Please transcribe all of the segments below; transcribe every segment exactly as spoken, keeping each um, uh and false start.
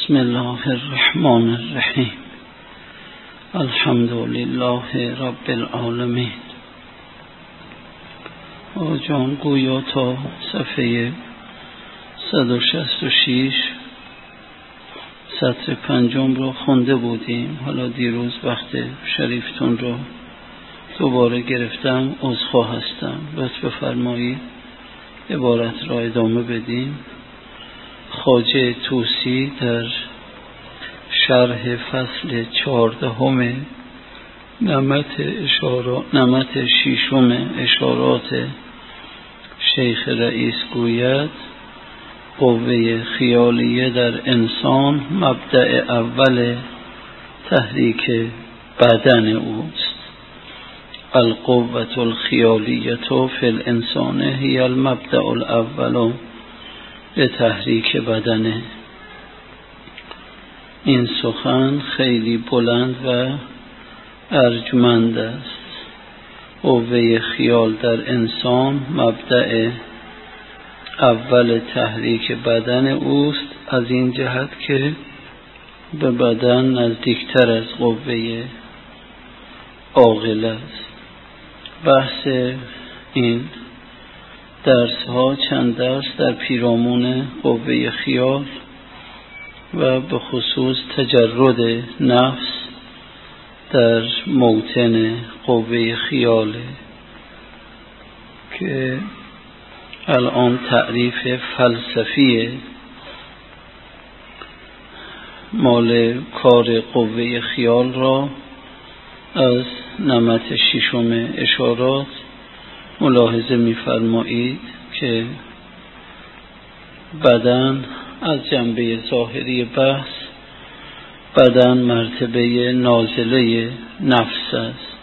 بسم الله الرحمن الرحیم. الحمد لله رب العالمین. آجان گویا تا صفحه صد و شصت و شش سطر پنجم رو خونده بودیم. حالا دیروز وقت شریفتون رو دوباره گرفتم، عذرخواه هستم. لطف بفرمایید عبارت را ادامه بدیم. خواجه طوسی در شرح فصل چهاردهم نمط اشارات نمط ششم اشارات شیخ رئیس گوید قوه خیالیه در انسان مبدأ اول تحریک بدن اوست. القوة الخیالیه فی الانسان هی المبدأ الاول به تحریک بدنه. این سخن خیلی بلند و ارجمند است. قوه خیال در انسان مبدأ اول تحریک بدن اوست، از این جهت که به بدن نزدیکتر از قوه عاقل است. بحث این درس ها چند درس در پیرامون قوه خیال و به خصوص تجرد نفس در موطن قوه خیاله که الان تعریف فلسفی مال کار قوه خیال را از نمط ششم اشارات ملاحظه می‌فرمایید که بدن از جنبه ظاهری بحث بدن مرتبه نازله نفس است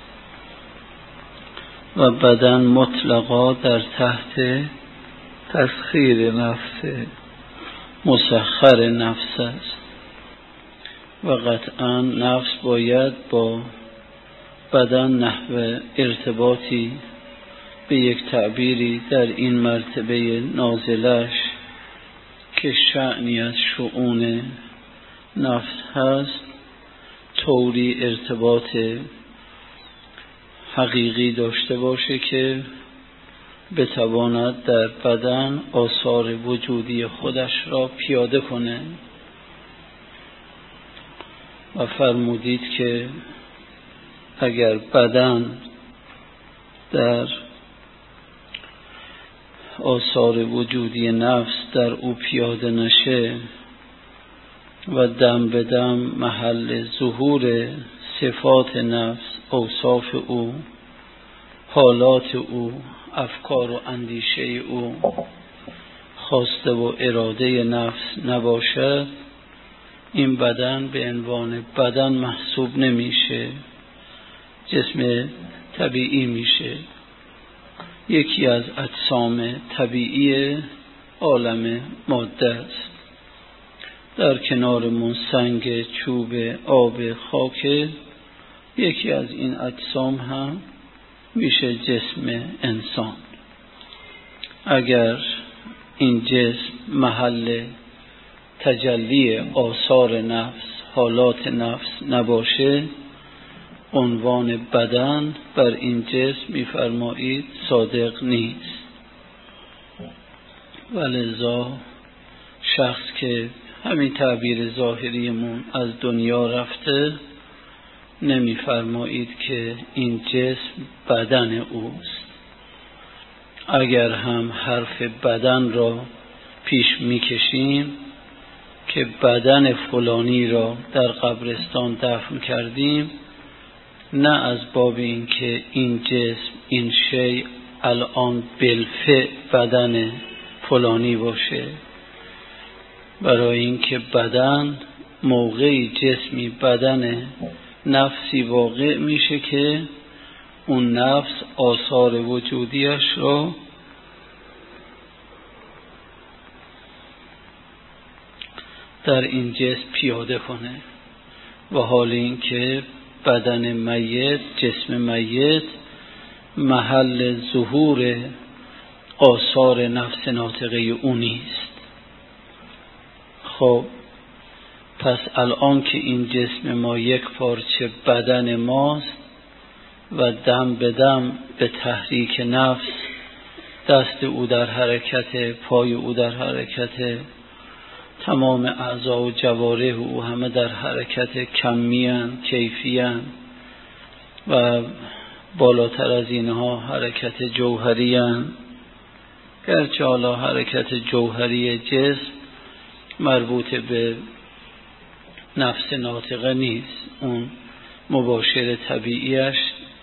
و بدن مطلقا در تحت تسخیر نفس مسخر نفس است و قطعا نفس باید با بدن نحو ارتباطی به یک تعبیری در این مرتبه نازلش که شأنی از شؤون نفس هست طوری ارتباط حقیقی داشته باشه که بتواند در بدن آثار وجودی خودش را پیاده کنه. و فرمودید که اگر بدن در آثار وجودی نفس در او پیاده نشه و دم به دم محل ظهور صفات نفس، اوصاف او، حالات او، افکار و اندیشه او، خواسته و اراده نفس نباشد، این بدن به عنوان بدن محسوب نمیشه، جسم طبیعی میشه، یکی از اجسام طبیعی عالم ماده است. در کنارمون سنگ، چوب، آب، خاک، یکی از این اجسام هم میشه جسم انسان. اگر این جسم محل تجلی آثار نفس، حالات نفس نباشه، عنوان بدن بر این جسم می‌فرمایید صادق نیست. ولذا شخص که همین تعبیر ظاهریمون از دنیا رفته نمی‌فرمایید که این جسم بدن اوست. اگر هم حرف بدن را پیش می‌کشیم که بدن فلانی را در قبرستان دفن کردیم، نه از باب این که این جسم، این شی الان بالفعل بدن فلانی باشه، برای اینکه بدن موقعی جسمی بدن نفسی واقع میشه که اون نفس آثار وجودیش را در این جسم پیاده کنه. و حال این که بدن میت، جسم میت محل ظهور آثار نفس ناطقه او نیست. خب پس الان که این جسم ما یک پارچه بدن ماست و دم به دم به تحریک نفس دست او در حرکت، پای او در حرکت، تمام اعضا و جوارح او همه در حرکت، کمیان، کیفیان و بالاتر از اینها حرکت جوهریان. گرچه حالا حرکت جوهری جسم مربوط به نفس ناطقه نیست، اون مباشر طبیعیش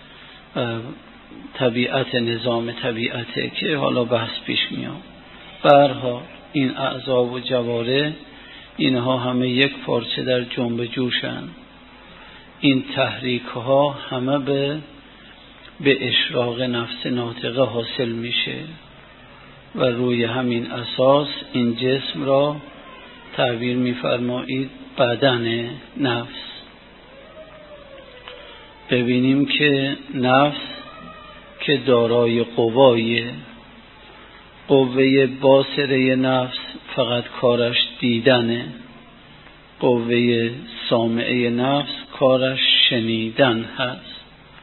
طبیعت نظام طبیعته که حالا بحث پیش میاد. به هر حال این اعضا و جوارح اینها همه یک پارچه در جنب جوشن. این تحریک ها همه به به اشراق نفس ناطقه حاصل میشه و روی همین اساس این جسم را تعبیر میفرمایید بدن نفس. ببینیم که نفس که دارای قوایه، قوه باصره نفس فقط کارش دیدنه، قوه سامعه نفس کارش شنیدن هست.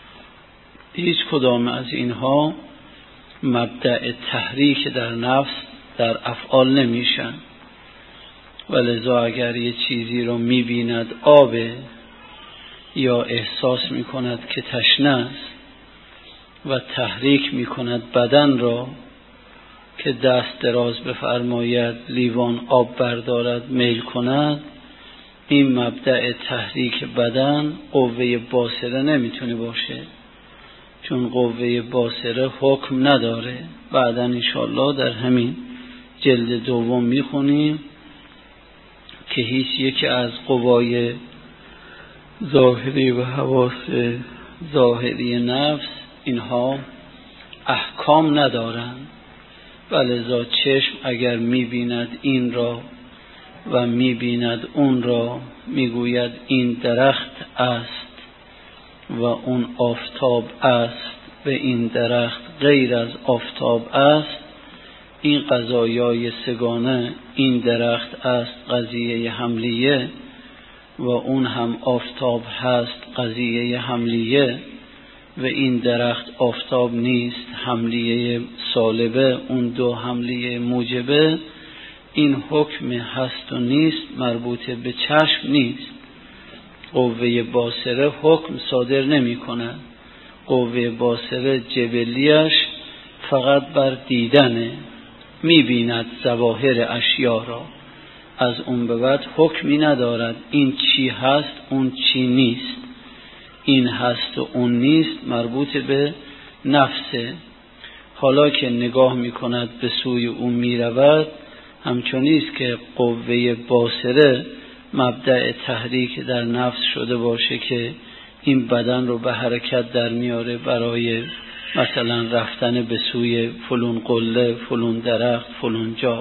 هیچ کدام از اینها مبدأ تحریک در نفس در افعال نمیشن، ولذا اگر یه چیزی رو میبیند آبه یا احساس میکند که تشنه است و تحریک میکند بدن را که دست دراز بفرماید لیوان آب بردارد میل کند، این مبدأ تحریک بدن قوه باصره نمیتونه باشه، چون قوه باصره حکم نداره. بعدا انشاءالله در همین جلد دوم میخونیم که هیچ یکی از قوای ظاهری و حواس ظاهری نفس اینها احکام ندارند. ولذا چشم اگر میبیند این را و میبیند اون را، میگوید این درخت است و اون آفتاب است و این درخت غیر از آفتاب است، این قضایای سگانه، این درخت است قضیه حملیه و اون هم آفتاب هست قضیه حملیه و این درخت آفتاب نیست حملیه سالبه، اون دو حملیه موجبه. این حکم هست و نیست مربوط به چشم نیست. قوه باصره حکم صادر نمی کند. قوه باصره جبلیش فقط بر دیدنه، می بیند ظواهر اشیا را، از اون به بعد حکمی ندارد این چی هست اون چی نیست، این هست و اون نیست مربوط به نفسه. حالا که نگاه می کند به سوی اون می رود، همچنیست که قوه باصره مبدأ تحریک در نفس شده باشه که این بدن رو به حرکت در میاره برای مثلا رفتن به سوی فلون قله، فلون درخت، فلون جا.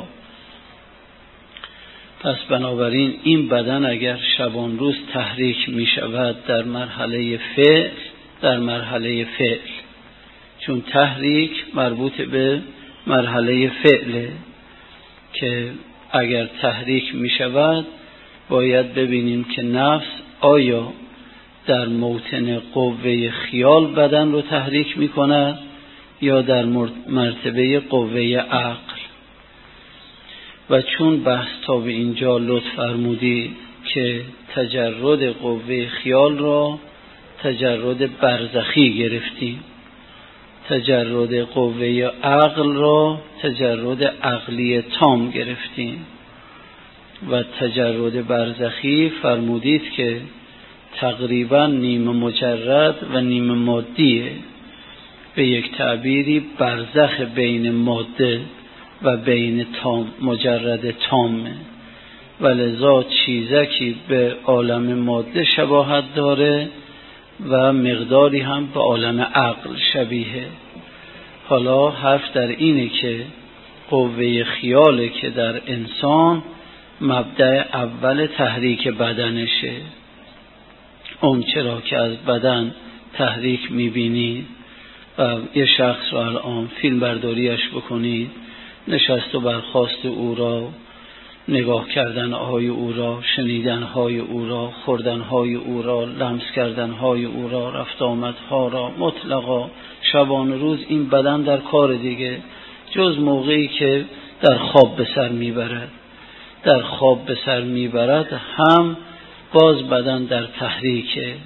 پس بنابراین این بدن اگر شبان روز تحریک می شود در مرحله فعل، در مرحله فعل، چون تحریک مربوط به مرحله فعله که اگر تحریک می شود باید ببینیم که نفس آیا در موطن قوه خیال بدن رو تحریک می کند یا در مرتبه قوه عقل. و چون بحث تا به اینجا لطف فرمودی که تجرد قوه خیال را تجرد برزخی گرفتیم، تجرد قوه عقل را تجرد عقلی تام گرفتیم و تجرد برزخی فرمودید که تقریبا نیمه مجرد و نیمه مادیه، به یک تعبیری برزخ بین ماده و بین تام مجرد تامه، ولذا چیزکی به عالم ماده شباهت داره و مقداری هم به عالم عقل شبیه. حالا حرف در اینه که قوه خیاله که در انسان مبدأ اول تحریک بدنشه. اون چرا که از بدن تحریک میبینید و یه شخص رو الان فیلم برداریش بکنید، نشست و برخاست او را نگاه کردن های او را، شنیدن های او را، خوردن های او را، لمس کردن های او را، رفت آمد ها را مطلقا شبان روز این بدن در کار دیگه، جز موقعی که در خواب به سر میبرد. در خواب به سر میبرد هم باز بدن در تحریکه،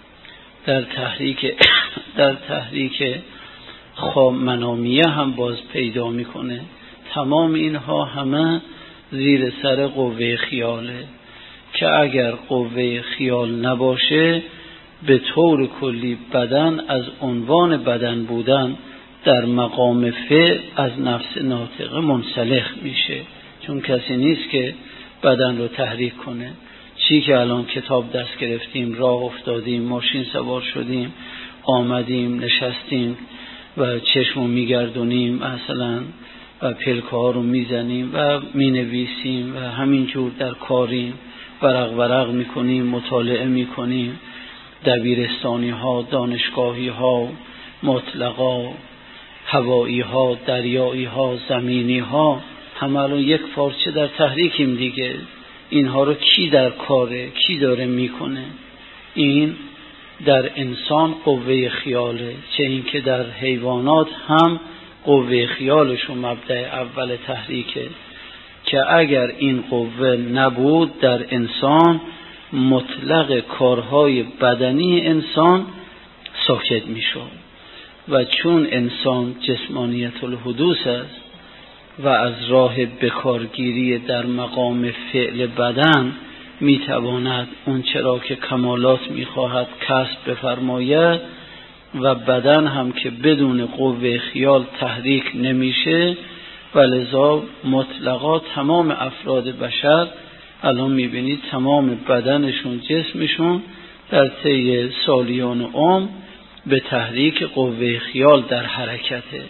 در تحریک در تحریک خواب منامیه هم باز پیدا میکنه. تمام اینها همه زیر سر قوه خیاله که اگر قوه خیال نباشه به طور کلی بدن از عنوان بدن بودن در مقام فعل از نفس ناطقه منسلخ میشه، چون کسی نیست که بدن رو تحریک کنه. چی که الان کتاب دست گرفتیم، راه افتادیم، ماشین سوار شدیم، آمدیم، نشستیم و چشم رو میگردونیم مثلا و پلکه ها رو میزنیم و مینویسیم و همینجور در کاریم، ورق ورق میکنیم، مطالعه میکنیم، دبیرستانی ها، دانشگاهی ها، مطلقا، هوایی ها، دریایی ها، زمینی ها، همه الان یک فارچه در تحریکیم دیگه. اینها رو کی در کاره، کی داره میکنه؟ این در انسان قوه خیاله، چه این که در حیوانات هم قوه خیالشون مبدأ اول تحریکه که اگر این قوه نبود در انسان مطلق کارهای بدنی انسان ساکت میشد. و چون انسان جسمانیت الحدوث است و از راه بکارگیری در مقام فعل بدن میتواند اون چرا که کمالات میخواهد کسب بفرماید و بدن هم که بدون قوه خیال تحریک نمیشه، ولذا مطلقا تمام افراد بشر الان میبینید تمام بدنشون، جسمشون در طی سالیان عمر به تحریک قوه خیال در حرکته.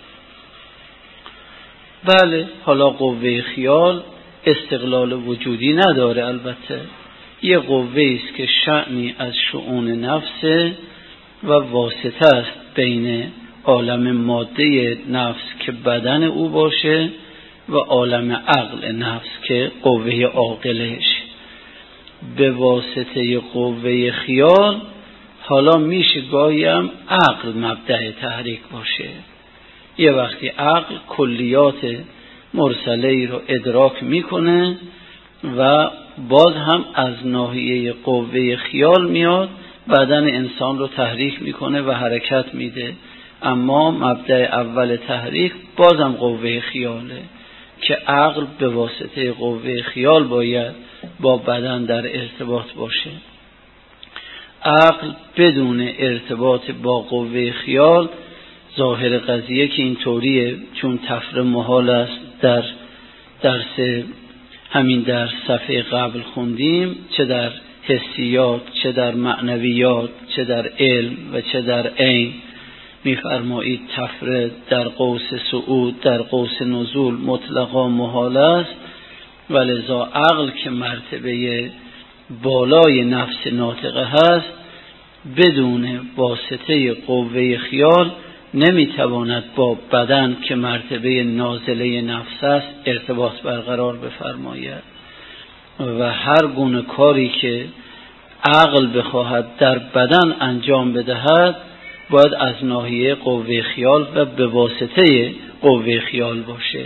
بله، حالا قوه خیال استقلال وجودی نداره، البته یه قوه است که شأنی از شؤون نفسه و واسطه است بین عالم ماده نفس که بدن او باشه و عالم عقل نفس که قوه عاقلش. به واسطه قوه خیال حالا میشه گاهی هم عقل مبدأ تحریک باشه. یه وقتی عقل کلیات مرسله رو ادراک میکنه و باز هم از ناحیه قوه خیال میاد، بدن انسان رو تحریک میکنه و حرکت میده. اما مبدأ اول تحریک بازم قوه خیاله که عقل به واسطه قوه خیال باید با بدن در ارتباط باشه. عقل بدون ارتباط با قوه خیال، ظاهر قضیه که اینطوریه، چون تفره محال است، در درس همین در صفحه قبل خوندیم، چه در حسیات، چه در معنویات، چه در علم و چه در عین، میفرمایید تفره در قوس صعود، در قوس نزول مطلقا محال است. ولذا عقل که مرتبه بالای نفس ناطقه هست، بدون واسطه قوه خیال نمیتواند با بدن که مرتبه نازله نفس است ارتباط برقرار بفرماید و هر گونه کاری که عقل بخواهد در بدن انجام بدهد باید از ناحیه قوه خیال و به واسطه قوه خیال باشه.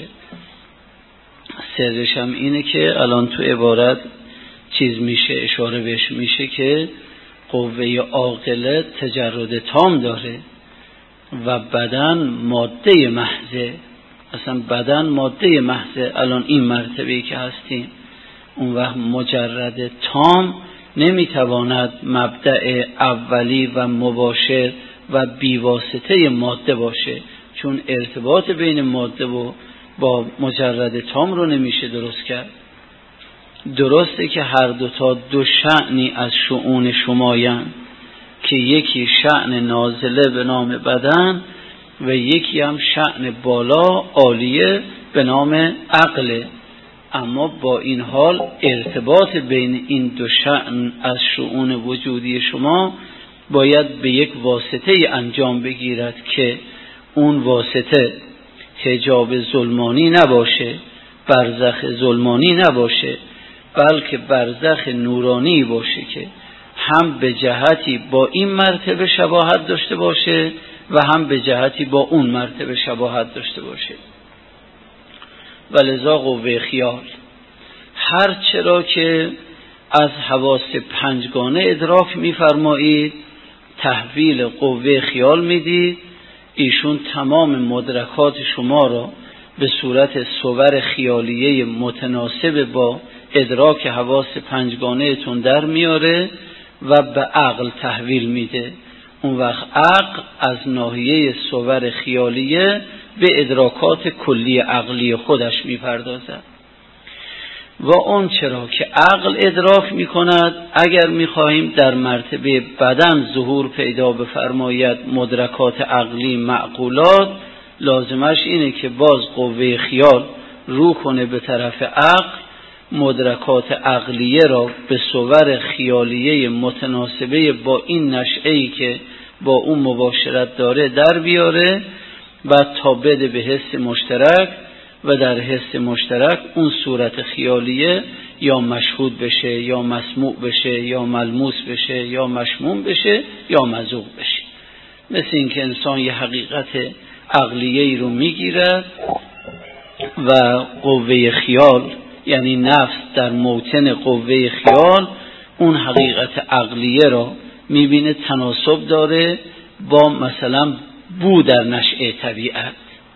سرش هم اینه که الان تو عبارت چیز میشه، اشاره بهش میشه که قوه عاقله تجرد تام داره و بدن ماده محضه. اصلا بدن ماده محضه. الان این مرتبه‌ای که هستیم، اون وقت مجرد تام نمیتواند مبدأ اولی و مباشر و بیواسطه ماده باشه، چون ارتباط بین ماده و با مجرد تام رو نمیشه درست کرد. درسته که هر دوتا دو شأنی از شؤون شمایند که یکی شأن نازله به نام بدن و یکی هم شأن بالا عالیه به نام عقل. اما با این حال ارتباط بین این دو شأن از شؤون وجودی شما باید به یک واسطه انجام بگیرد که اون واسطه حجاب ظلمانی نباشه برزخ ظلمانی نباشه، بلکه برزخ نورانی باشه که هم به جهتی با این مرتبه شباهت داشته باشه و هم به جهتی با اون مرتبه شباهت داشته باشه. ولذا قوه خیال هر چرا که از حواس پنجگانه ادراک می‌فرمایید تحویل قوه خیال میدید، ایشون تمام مدرکات شما را به صورت صور خیالیه متناسب با ادراک حواس پنجگانه تون در میاره و به عقل تحویل میده. اون وقت عقل از ناحیه صور خیالیه به ادراکات کلی عقلی خودش میپردازد و اون چرا که عقل ادراک میکند، اگر میخواهیم در مرتبه بدن ظهور پیدا بفرماید مدرکات عقلی معقولات، لازمش اینه که باز قوه خیال رو کنه به طرف عقل، مدرکات عقلیه را به صور خیالیه متناسبه با این نشأه‌ای که با اون مباشرت داره در بیاره و تا بده به حس مشترک و در حس مشترک اون صورت خیالیه یا مشهود بشه یا مسموع بشه یا ملموس بشه یا مشموم بشه یا مذوق بشه. مثل این که انسان یه حقیقت عقلیه‌ای رو میگیرد و قوه خیال یعنی نفس در موطن قوه خیال اون حقیقت عقلیه را میبینه تناسب داره با مثلا بو در نشأه طبیعت.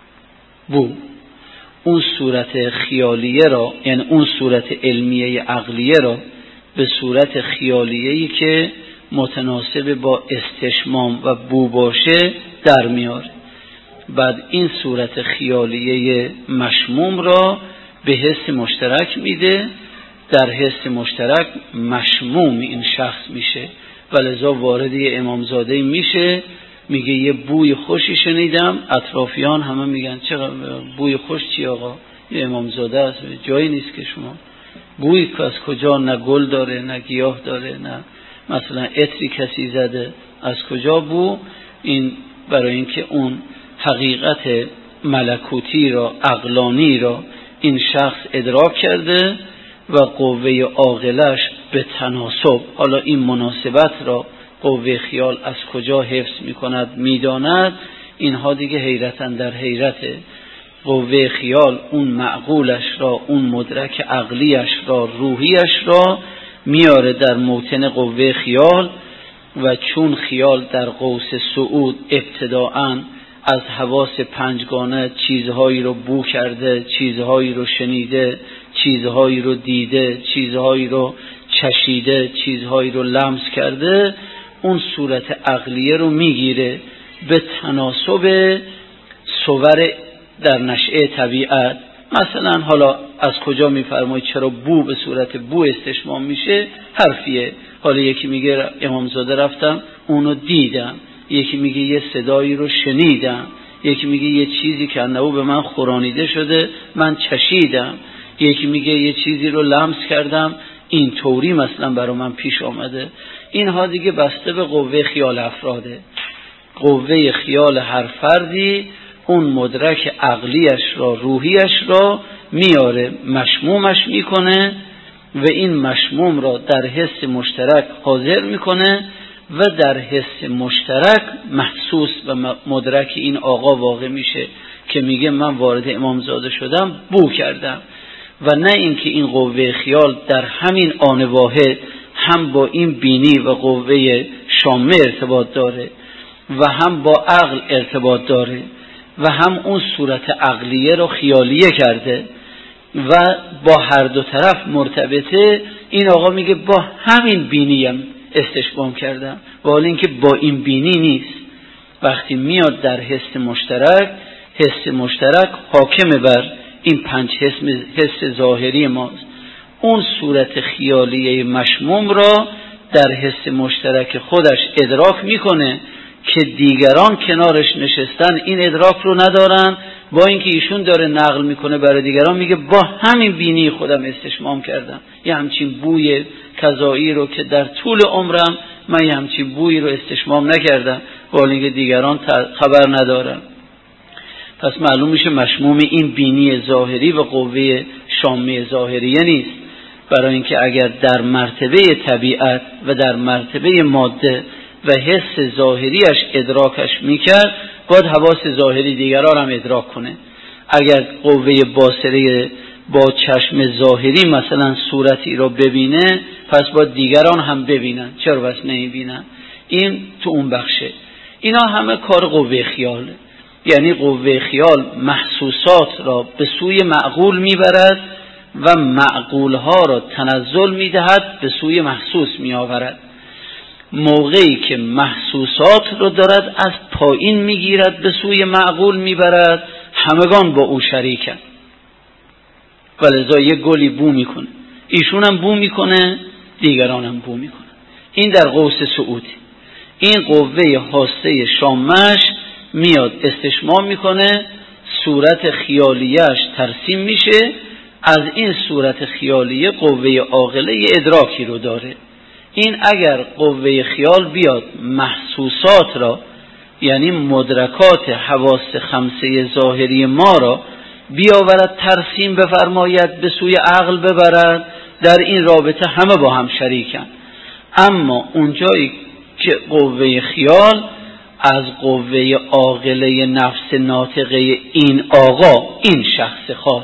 بو اون صورت خیالیه را، یعنی اون صورت علمیه عقلیه را به صورت خیالیه‌ای که متناسب با استشمام و بو باشه در میاره. بعد این صورت خیالیه مشموم را به حس مشترک میده، در حس مشترک مشموم این شخص میشه و لذا وارد یه امامزاده میشه، میگه یه بوی خوشی شنیدم، اطرافیان همه میگن چرا بوی خوش چی آقا؟ یه امامزاده است، جایی نیست که شما بوی از کجا، نه گل داره نه گیاه داره نه مثلا عطری کسی زده، از کجا بو؟ این برای اینکه اون حقیقت ملکوتی را، عقلانی را این شخص ادراک کرده و قوه عاقلش به تناسب، حالا این مناسبت را قوه خیال از کجا حفظ میکند میداند، اینها دیگه حیرتن در حیرته. قوه خیال اون معقولش را، اون مدرک عقلیش را، روحیش را میاره در موطن قوه خیال و چون خیال در قوس صعود ابتداعاً از حواس پنجگانه چیزهایی رو بو کرده، چیزهایی رو شنیده، چیزهایی رو دیده، چیزهایی رو چشیده، چیزهایی رو لمس کرده، اون صورت عقلیه رو میگیره به تناسب صور در نشأه طبیعت. مثلا حالا از کجا میفرمایید چرا بو به صورت بو استشمام میشه؟ حرفیه. حالا یکی میگه امامزاده رفتم اونو دیدم، یکی میگه یه صدایی رو شنیدم، یکی میگه یه چیزی که انهو به من خورانیده شده من چشیدم، یکی میگه یه چیزی رو لمس کردم این طوری مثلا برای من پیش آمده. اینها دیگه بسته به قوه خیال افراده. قوه خیال هر فردی اون مدرک عقلیش را، روحیش را میاره، مشمومش میکنه و این مشموم را در حس مشترک حاضر میکنه و در حس مشترک محسوس و مدرک این آقا واقع میشه که میگه من وارد امامزاده شدم بو کردم، و نه اینکه این قوه خیال در همین آن واحد هم با این بینی و قوه شامه ارتباط داره و هم با عقل ارتباط داره و هم اون صورت عقلیه رو خیالیه کرده و با هر دو طرف مرتبطه. این آقا میگه با همین بینیم استشمام کردم، و حال اینکه با این بینی نیست. وقتی میاد در حس مشترک، حس مشترک حاکم بر این پنج حس, حس ظاهری ماست. اون صورت خیالیه مشموم را در حس مشترک خودش ادراک میکنه که دیگران کنارش نشستن این ادراک رو ندارن، با اینکه ایشون داره نقل میکنه برای دیگران، میگه با همین بینی خودم استشمام کردم یه همچین بوی کذایی رو که در طول عمرم من یه همچین بویی رو استشمام نکردم، با اینکه دیگران خبر ندارن. پس معلوم میشه مشموم این بینی ظاهری و قوه شامه ظاهریه نیست. برای اینکه اگر در مرتبه طبیعت و در مرتبه ماده و حس ظاهریش ادراکش میکرد، باید حواس ظاهری دیگران هم ادراک کنه. اگر قوه باصره با چشم ظاهری مثلا صورتی را ببینه، پس باید دیگران هم ببینن. چرا بس نمیبینن؟ این تو اون بخشه. اینا همه کار قوه خیاله. یعنی قوه خیال محسوسات را به سوی معقول میبرد و معقولها را تنزل میدهد، به سوی محسوس میآورد. موقعی که محسوسات رو دارد از پایین میگیرد به سوی معقول میبرد، همگان با او شریکن. ولذا یک گلی بو میکنه، ایشون هم بو میکنه، دیگران هم بو میکنه. این در قوس صعودی. این قوه حاسه شامش میاد استشمام میکنه، صورت خیالیش ترسیم میشه. از این صورت خیالیه قوه عاقله ادراکی رو داره. این اگر قوه خیال بیاد محسوسات را، یعنی مدرکات حواس خمسه ظاهری ما را بیاورد ترسیم بفرماید، به سوی عقل ببرد، در این رابطه همه با هم شریکن. اما اونجایی که قوه خیال از قوه عاقله نفس ناطقه این آقا، این شخص خاص،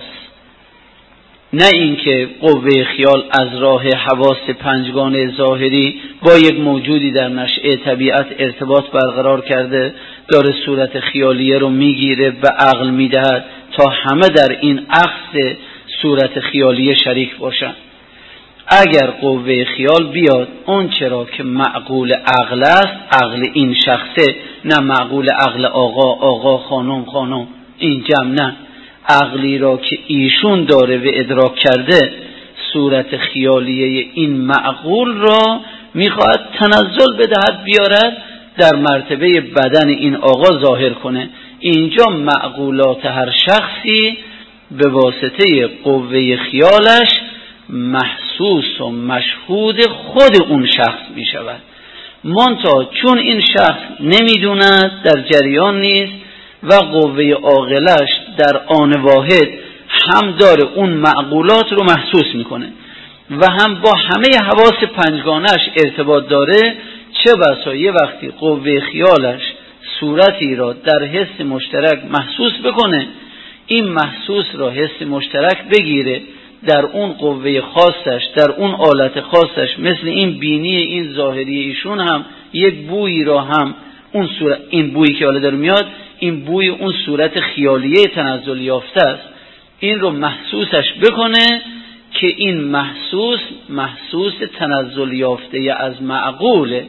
نه اینکه قوه خیال از راه حواس پنجگانه ظاهری با یک موجودی در نشأه طبیعت ارتباط برقرار کرده، داره صورت خیالیه رو میگیره به عقل میدهد تا همه در این اخذ صورت خیالیه شریک باشن. اگر قوه خیال بیاد اون چرا که معقول عقل است، عقل این شخصه، نه معقول عقل آقا، آقا خانم، خانم، این جمع، نه، عقلی را که ایشون داره و ادراک کرده، صورت خیالیه این معقول را میخواهد تنزل بدهد، بیارد در مرتبه بدن این آقا ظاهر کنه. اینجا معقولات هر شخصی به واسطه قوه خیالش محسوس و مشهود خود اون شخص می شود. منتها چون این شخص نمیدوند، در جریان نیست و قوه عاقلش در آن واحد هم داره اون معقولات رو محسوس میکنه و هم با همه حواس پنجگانش ارتباط داره، چه بسا یه وقتی قوه خیالش صورتی را در حس مشترک محسوس بکنه، این محسوس را حس مشترک بگیره در اون قوه خاصش، در اون آلت خاصش، مثل این بینی این ظاهری ایشون هم یک بویی را هم اون صورت، این بویی که حالا داره میاد، این بوی اون صورت خیالیه تنزل یافته است، این رو محسوسش بکنه که این محسوس محسوس تنزل یافته از معقوله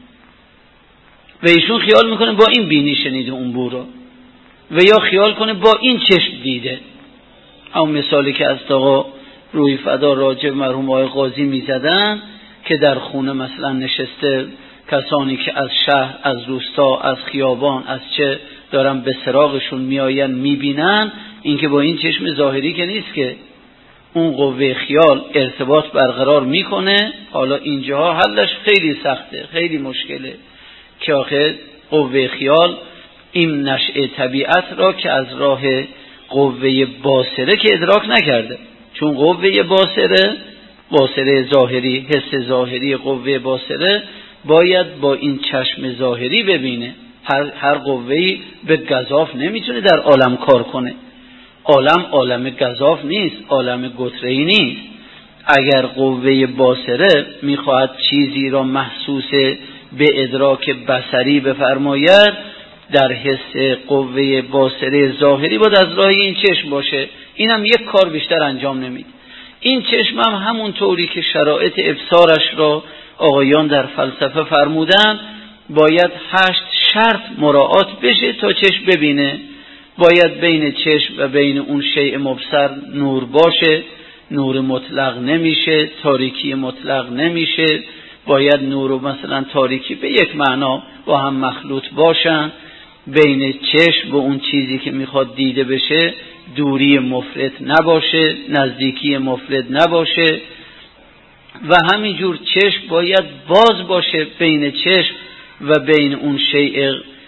و ایشون خیال میکنه با این بینی شنیده اون بو رو، و یا خیال کنه با این چشم دیده. همون مثالی که از آقا روی فدا راجع مرحوم آقای قاضی میزدن که در خونه مثلا نشسته، کسانی که از شهر، از روستا، از خیابان، از چه دارن به سراغشون میآین میبینن، این که با این چشم ظاهری که نیست که اون قوه خیال ارتباط برقرار میکنه. حالا اینجاها حلش خیلی سخته، خیلی مشکله که آخه قوه خیال این نشأه طبیعت را که از راه قوه باصره که ادراک نکرده، چون قوه باصره، باصره ظاهری، حس ظاهری قوه باصره باید با این چشم ظاهری ببینه. هر, هر قوهی به گزاف نمیتونه در عالم کار کنه. عالم عالم گزاف نیست، عالم گتره‌ای نیست. اگر قوه باصره میخواهد چیزی را محسوس به ادراک بصری بفرماید، در حس قوه باصره ظاهری باید از راه این چشم باشه. اینم یک کار بیشتر انجام نمیده. این چشم هم همون طوری که شرایط ابصارش را آقایان در فلسفه فرمودن، باید هشت شرط مراعات بشه تا چشم ببینه. باید بین چشم و بین اون شیء مبصر نور باشه، نور مطلق نمیشه، تاریکی مطلق نمیشه. باید نور و مثلا تاریکی به یک معنا با هم مخلوط باشن. بین چشم و اون چیزی که میخواد دیده بشه دوری مفرط نباشه، نزدیکی مفرط نباشه. و همینجور چشم باید باز باشه بین چشم و بین اون شیء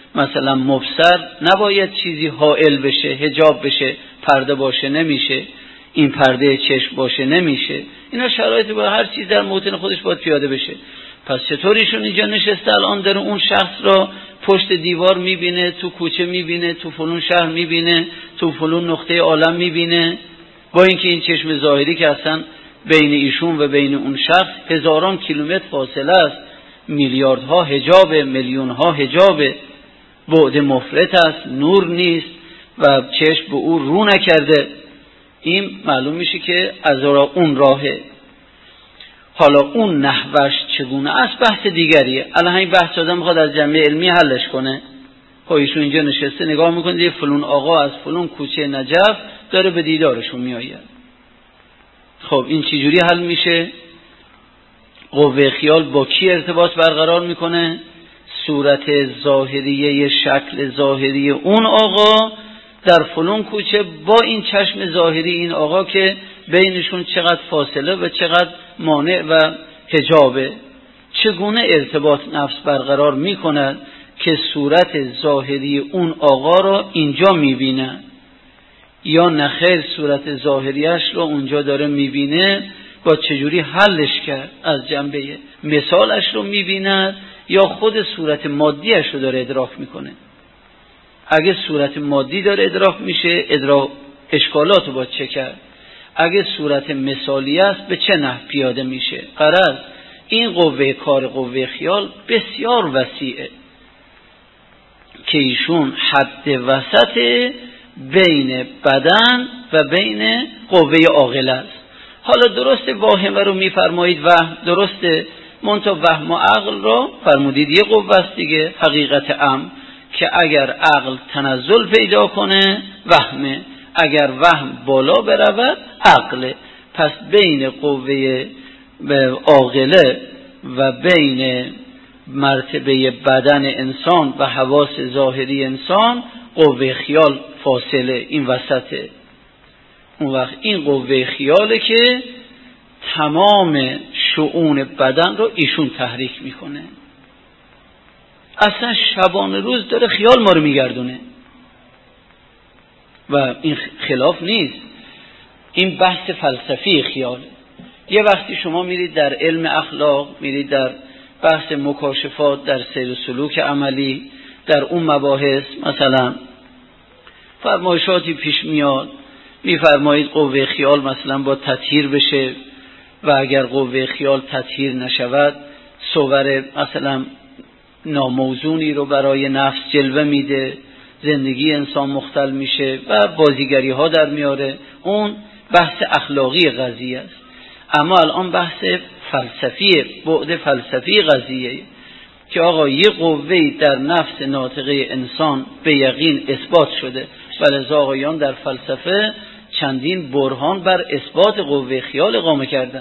مثلا مبصر نباید چیزی حائل بشه، حجاب بشه، پرده باشه نمیشه، این پرده چشم باشه نمیشه. اینا شرایطی با هر چیز در موطن خودش باید پیاده بشه. پس چطور ایشون اینجا نشسته الان داره اون شخص را پشت دیوار میبینه، تو کوچه میبینه، تو فلون شهر میبینه، تو فلون نقطه عالم میبینه، با اینکه این چشم ظاهری که اصلا بین ایشون و بین اون شخص هزاران کیلومتر فاصله است، میلیاردها حجاب، میلیونها حجاب، بعد مفرط است، نور نیست و چشم به او رو نکرده. این معلوم میشه که از اون راهه. حالا اون نحوش چگونه است بحث دیگریه. الان همین بحث آدم میخواد از جنبه علمی حلش کنه. خب ایشون اینجا نشسته نگاه میکنه یه فلون آقا از فلون کوچه نجف داره به دیدارشون میآید. خب این چه جوری حل میشه؟ قوه خیال با کی ارتباط برقرار میکنه؟ صورت ظاهریه، شکل ظاهری اون آقا در فلان کوچه با این چشم ظاهری این آقا که بینشون چقدر فاصله و چقدر مانع و حجابه. چگونه ارتباط نفس برقرار میکند که صورت ظاهری اون آقا را اینجا میبینه یا نخیر صورت ظاهریش رو اونجا داره میبینه؟ با چجوری حلش کرد؟ از جنبه مثالش رو میبیند یا خود صورت مادیش رو داره ادراک میکنه؟ اگه صورت مادی داره ادراک میشه، ادراک اشکالات رو با چه کرد؟ اگه صورت مثالی است به چه نحو پیاده میشه؟ غرض این قوه کار قوه خیال بسیار وسیعه که ایشون حد وسط بین بدن و بین قوه عاقله است. حالا درسته واهمه رو میفرمایید وهم، درسته، منتها وهم و عقل رو فرمودید یه قوه است دیگه، حقیقت امر که اگر عقل تنزل پیدا کنه وهمه، اگر وهم بالا برود عقله. پس بین قوه عاقله و بین مرتبه بدن انسان و حواس ظاهری انسان قوه خیال فاصله، این وسطه. اون وقت این قوه خیاله که تمام شؤون بدن رو ایشون تحریک میکنه. اصلا شبانه روز داره خیال ما رو میگردونه و این خلاف نیست. این بحث فلسفی خیاله. یه وقتی شما میرید در علم اخلاق، میرید در بحث مکاشفات، در سیر و سلوک عملی، در اون مباحث مثلا فرمایشاتی پیش میاد، میفرمایید قوه خیال مثلا با تطهیر بشه و اگر قوه خیال تطهیر نشود صور مثلا ناموزونی رو برای نفس جلوه میده، زندگی انسان مختل میشه و بازیگری ها در میاره. اون بحث اخلاقی قضیه است. اما الان بحث فلسفی، بعد فلسفی قضیه که آقا یه قوه‌ای در نفس ناطقه انسان به یقین اثبات شده و لذا آقایان در فلسفه چندین برهان بر اثبات قوه خیال اقامه کردن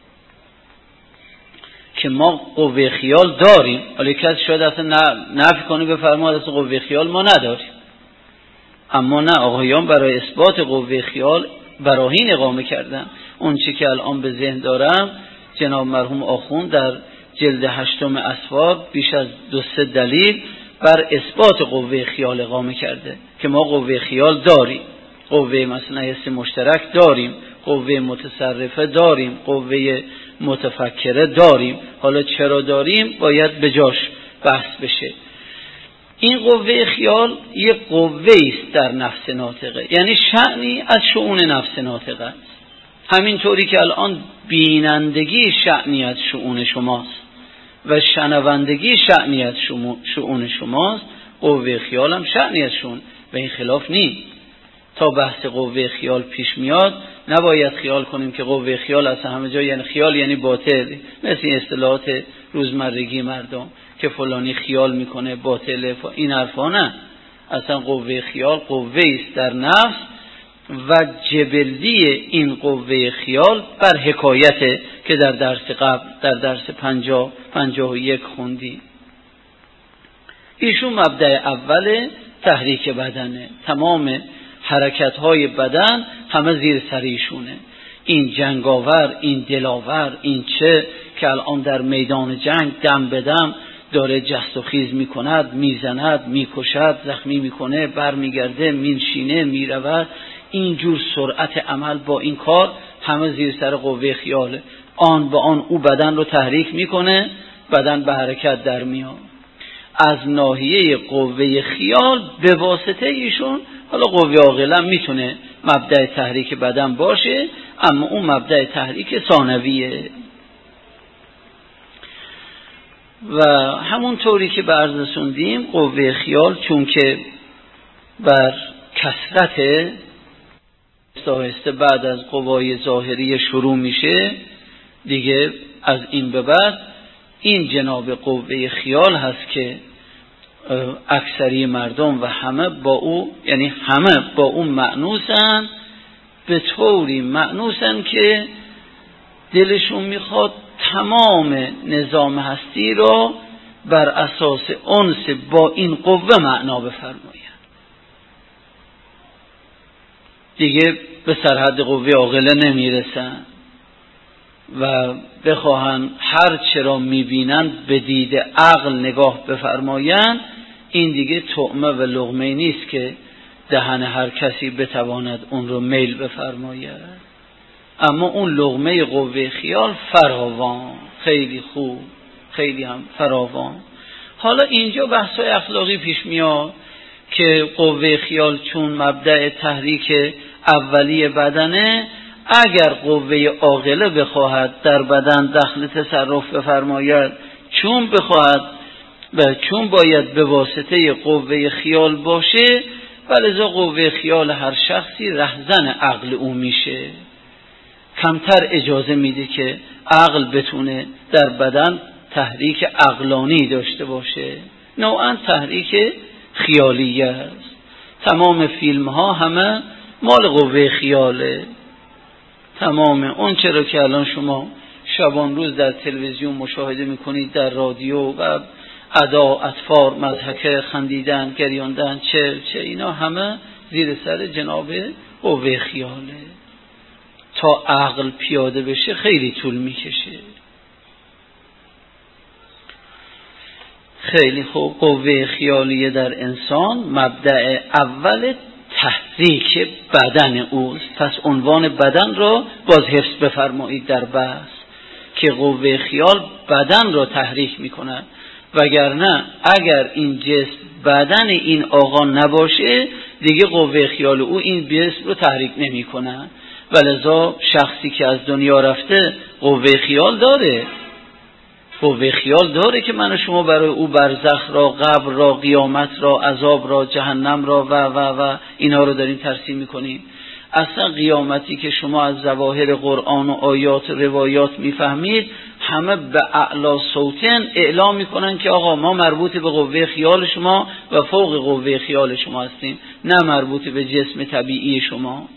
که ما قوه خیال داریم. ولی کسی شاید اصلا نفی کنه بفرماید اصلا قوه خیال ما نداریم. اما نه، آقایان برای اثبات قوه خیال براهین اقامه کردن. اون چی که الان به ذهن دارم جناب مرحوم آخوند در جلد هشتم اسواب بیش از دو سه دلیل بر اثبات قوه خیال اقامه کرده که ما قوه خیال داریم. قوه مثلا حس مشترک داریم، قوه متصرفه داریم، قوه متفکره داریم. حالا چرا داریم باید به جاش بحث بشه. این قوه خیال یک قوه است در نفس ناطقه، یعنی شأنی از شؤون نفس ناطقه است. همینطوری که الان بینندگی شأنی از شؤون شماست و شنوندگی شأنی از شؤون شماست، قوه خیال هم شأنی از شؤون و این خلاف نیست. تا بحث قوه خیال پیش میاد نباید خیال کنیم که قوه خیال اصلا همه جا یعنی خیال یعنی باطل، مثل این اصطلاحات روزمرگی مردم که فلانی خیال میکنه باطله، این حرفا نه. اصلا قوه خیال قوه است در نفس و جبلی این قوه خیال بر حکایته که در درس قبل در درس پنجاه پنجاه و یک خوندی. ایشون مبدأ اول تحریک بدنه، تمام حرکت‌های بدن همه زیر سر ایشونه. این جنگاور، این دلاور، این چه که الان در میدان جنگ دم به دم داره جست و خیز میکند، میزند، میکشد، زخمی میکنه، بر میگرده، مینشینه، میرود. اینجور سرعت عمل با این کار همه زیر سر قوه خیاله. آن به آن او بدن رو تحریک میکنه، بدن به حرکت در میاد. از ناحیه قوه خیال به واسطه ایشون، حالا قوه عاقله میتونه مبدأ تحریک بدن باشه، اما اون مبدأ تحریک ثانویه. و همون طوری که به عرض رسوندیم، قوه خیال چون که بر کثرت آهسته بعد از قوای ظاهری شروع میشه دیگه، از این به بعد این جناب قوه خیال هست که اکثری مردم و همه با او، یعنی همه با اون مأنوسن، به طوری مأنوسن که دلشون میخواد تمام نظام هستی را بر اساس انس با این قوه معنا بفرماین. دیگه به سرحد قوه عاقله نمیرسن و بخواهن هر چرا میبینن به دید عقل نگاه بفرماین. این دیگه طعمه و لقمه نیست که دهن هر کسی بتواند اون رو میل بفرماید، اما اون لقمه قوه خیال فراوان، خیلی خوب، خیلی هم فراوان. حالا اینجا بحث‌های اخلاقی پیش میاد که قوه خیال چون مبدأ تحریک اولی بدنه، اگر قوه عاقله بخواهد در بدن دخل تصرف بفرماید، چون بخواهد و چون باید به واسطه قوه خیال باشه، ولذا قوه خیال هر شخصی رهزن عقل او میشه، کمتر اجازه میده که عقل بتونه در بدن تحریک عقلانی داشته باشه، نوعا تحریک خیالیه است. تمام فیلم ها همه مال قوه خیاله. تمام اون چرا که الان شما شبان روز در تلویزیون مشاهده میکنید، در رادیو و ادا، اطفار، مضحکه، خندیدن، گریاندن، چه چه اینا همه زیر سر جناب قوه خیاله. تا عقل پیاده بشه خیلی طول میکشه. خیلی خوب. قوه خیالیه در انسان مبدأ اول تحریک بدن اوست. پس عنوان بدن را باز حفظ بفرمایید در بحث که قوه خیال بدن را تحریک میکند، وگرنه اگر این جسم بدن این آقا نباشه دیگه قوه خیال او این جسم رو تحریک نمیکنه. ولذا شخصی که از دنیا رفته قوه خیال داره، قوه خیال داره که من و شما برای او برزخ را، قبر را، قیامت را، عذاب را، جهنم را و و و اینا رو داریم ترسیم میکنیم. اصلا قیامتی که شما از ظواهر قرآن و آیات و روایات میفهمید، همه به اعلا صوتن اعلام میکنن که آقا ما مربوط به قوه خیال شما و فوق قوه خیال شما هستیم، نه مربوط به جسم طبیعی شما.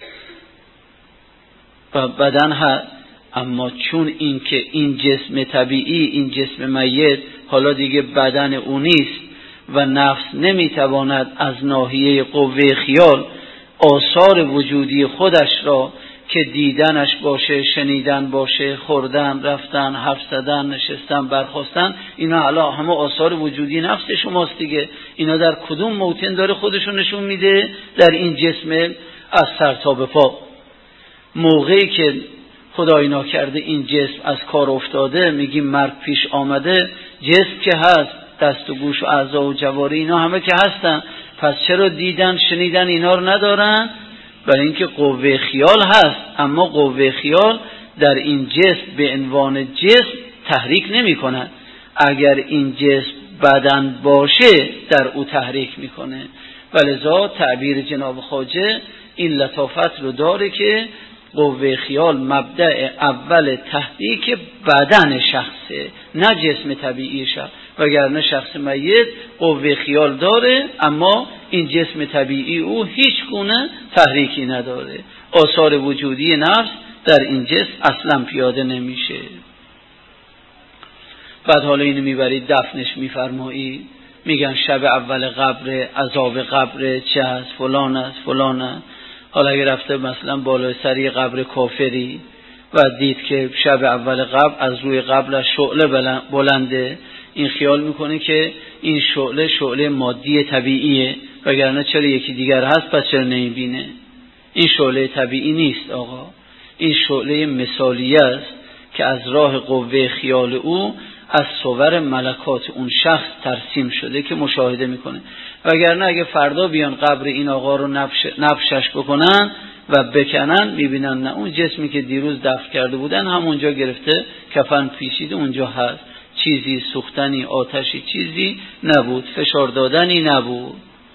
و بدن هست، اما چون این که این جسم طبیعی، این جسم میت حالا دیگه بدن او نیست و نفس نمیتواند از ناحیه قوه خیال آثار وجودی خودش را که دیدنش باشه، شنیدن باشه، خوردن، رفتن، حرف زدن، نشستن، برخاستن، اینا حالا همه آثار وجودی نفس شماست دیگه. اینا در کدوم موطن داره خودشون نشون میده؟ در این جسم از سر تا به پا. موقعی که خدای ناکرده این جسم از کار افتاده، میگیم مرگ پیش آمده، جسم که هست، دست و گوش و اعضا و جواری اینا همه که هستن، پس چرا دیدن شنیدن اینا رو ندارن؟ برای اینکه قوه خیال هست، اما قوه خیال در این جسم به عنوان جسم تحریک نمی کند. اگر این جسم بدن باشه در او تحریک میکنه. ولذا تعبیر جناب خواجه این لطافت رو داره که قوه خیال مبدأ اول تحریک بدن شخصه، نه جسم طبیعی شخص. وگرنه شخص میت قوه خیال داره، اما این جسم طبیعی او هیچ گونه تحریکی نداره. آثار وجودی نفس در این جسم اصلا پیاده نمیشه. بعد حالا اینو میبرید دفنش میفرمایید، میگن شب اول قبر، عذاب قبر چه هست، فلان است، فلان است. حالا اگه رفته مثلا بالای سری قبر کافری و دید که شب اول قبر از روی قبرش شعله بلنده، این خیال میکنه که این شعله شعله مادی طبیعیه، وگرنه چرا یکی دیگر هست پس چرا نمیبینه؟ این شعله طبیعی نیست آقا، این شعله مثالیه است که از راه قوه خیال او از صور ملکات اون شخص ترسیم شده که مشاهده میکنه. وگرنه اگه فردا بیان قبر این آقا رو نبش نبشش بکنن و بکنن، میبینن نه، اون جسمی که دیروز دفن کرده بودن همونجا گرفته کفن پیچیده اونجا هست، چیزی سوختنی آتشی چیزی نبود، فشار دادنی نبود.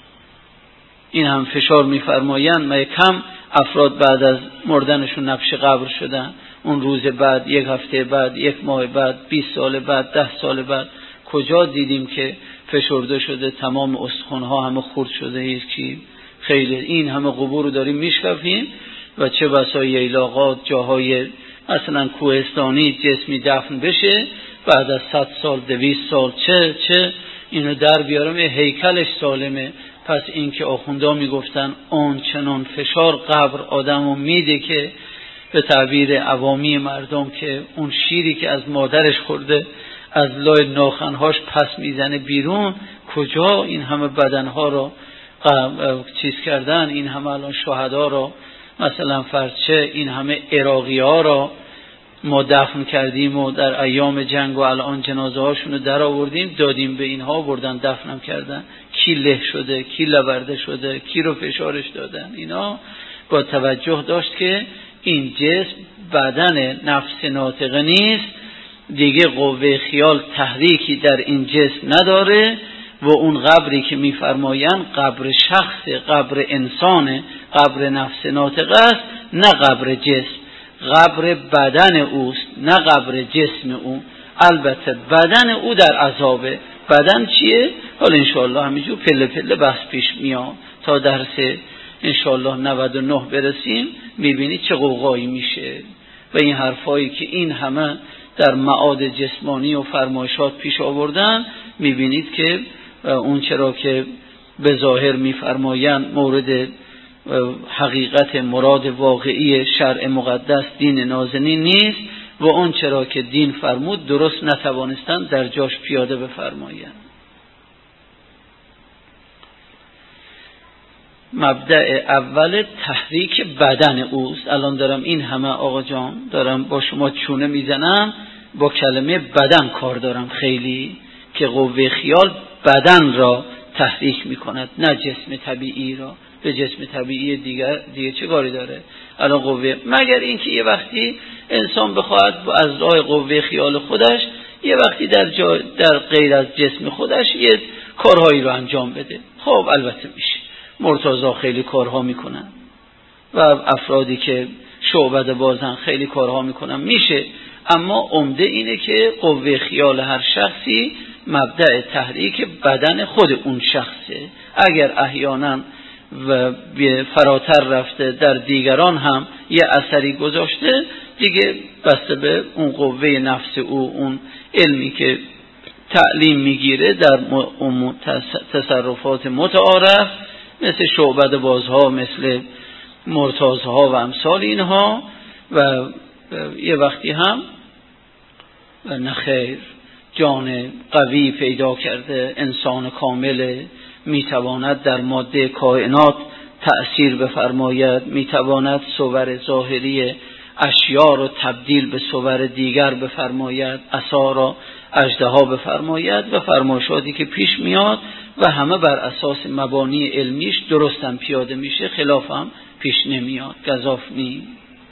این هم فشار میفرمایند ما کم افراد بعد از مردنشون نبش قبر شدن، اون روز بعد، یک هفته بعد، یک ماه بعد، بیست سال بعد، ده سال بعد، کجا دیدیم که فشرده شده تمام استخوان‌ها همه خرد شده؟ هیچی. خیلی این همه قبور رو داریم میشکافیم و چه بسا ییلاقات جاهای مثلا کوهستانی جسمی دفن بشه بعد از صد سال دویست سال چه چه اینو در بیارم یه هیکلش سالمه. پس این که آخوندا میگفتن اون چنان فشار قبر آدمو میده که به تعبیر عوامی مردم که اون شیری که از مادرش خورده از لای ناخنهاش پس میزنه بیرون، کجا این همه بدنها رو چیز کردن، این همه الان شهدا رو مثلا فرچه این همه عراقی ها رو ما دفن کردیم و در ایام جنگ و الان جنازه هاشون رو در آوردیم دادیم به اینها، بردن دفنم کردن. کی له شده، کی لبرده شده، کی رو فشارش دادن. اینا با توجه داشت که این جسم بدن نفس ناطقه نیست دیگه، قوه خیال تحریکی در این جسم نداره و اون قبری که میفرمایند قبر شخص، قبر انسان، قبر نفس ناطقه است، نه قبر جسم. قبر بدن اوست نه قبر جسم او. البته بدن او در عذابه. بدن چیه؟ حالا انشاءالله همینجور پله پله بحث پیش میاد تا درس انشاءالله نود و نه برسیم، میبینید چه قوقایی میشه و این حرفایی که این همه در معاد جسمانی و فرمایشات پیش آوردن، میبینید که اون چرا که به ظاهر میفرمایند مورد حقیقت مراد واقعی شرع مقدس دین نازنین نیست و اون چرا که دین فرمود درست نتوانستن در جاش پیاده بفرمایند. مبدأ اول تحریک بدن اوست. الان دارم این همه آقا جان دارم با شما چونه میزنم، با کلمه بدن کار دارم خیلی، که قوه خیال بدن را تحریک میکند نه جسم طبیعی را. به جسم طبیعی دیگر دیگه چه کاری داره الان قوه، مگر اینکه یه وقتی انسان بخواهد از راه قوه خیال خودش یه وقتی در جا در غیر از جسم خودش یه کارهایی رو انجام بده. خب البته میشه، مرتضی خیلی کارها میکنن و افرادی که شعبده بازن خیلی کارها میکنن، میشه. اما عمده اینه که قوه خیال هر شخصی مبدأ تحریک بدن خود اون شخصه. اگر احیانا و فراتر رفته در دیگران هم یه اثری گذاشته، دیگه بسته به اون قوه نفس او، اون علمی که تعلیم میگیره در تصرفات متعارف مثل شعبده بازها، مثل مرتازها و امثال اینها، و یه وقتی هم و نخیر جان قوی پیدا کرده، انسان کامل، میتواند در ماده کائنات تأثیر بفرماید، میتواند صور ظاهری اشیاء را تبدیل به صور دیگر بفرماید، عصا را اژدها بفرماید و فرمایشاتی که پیش میاد و همه بر اساس مبانی علمیش درستم پیاده میشه، خلاف هم پیش نمیاد، گزاف نی.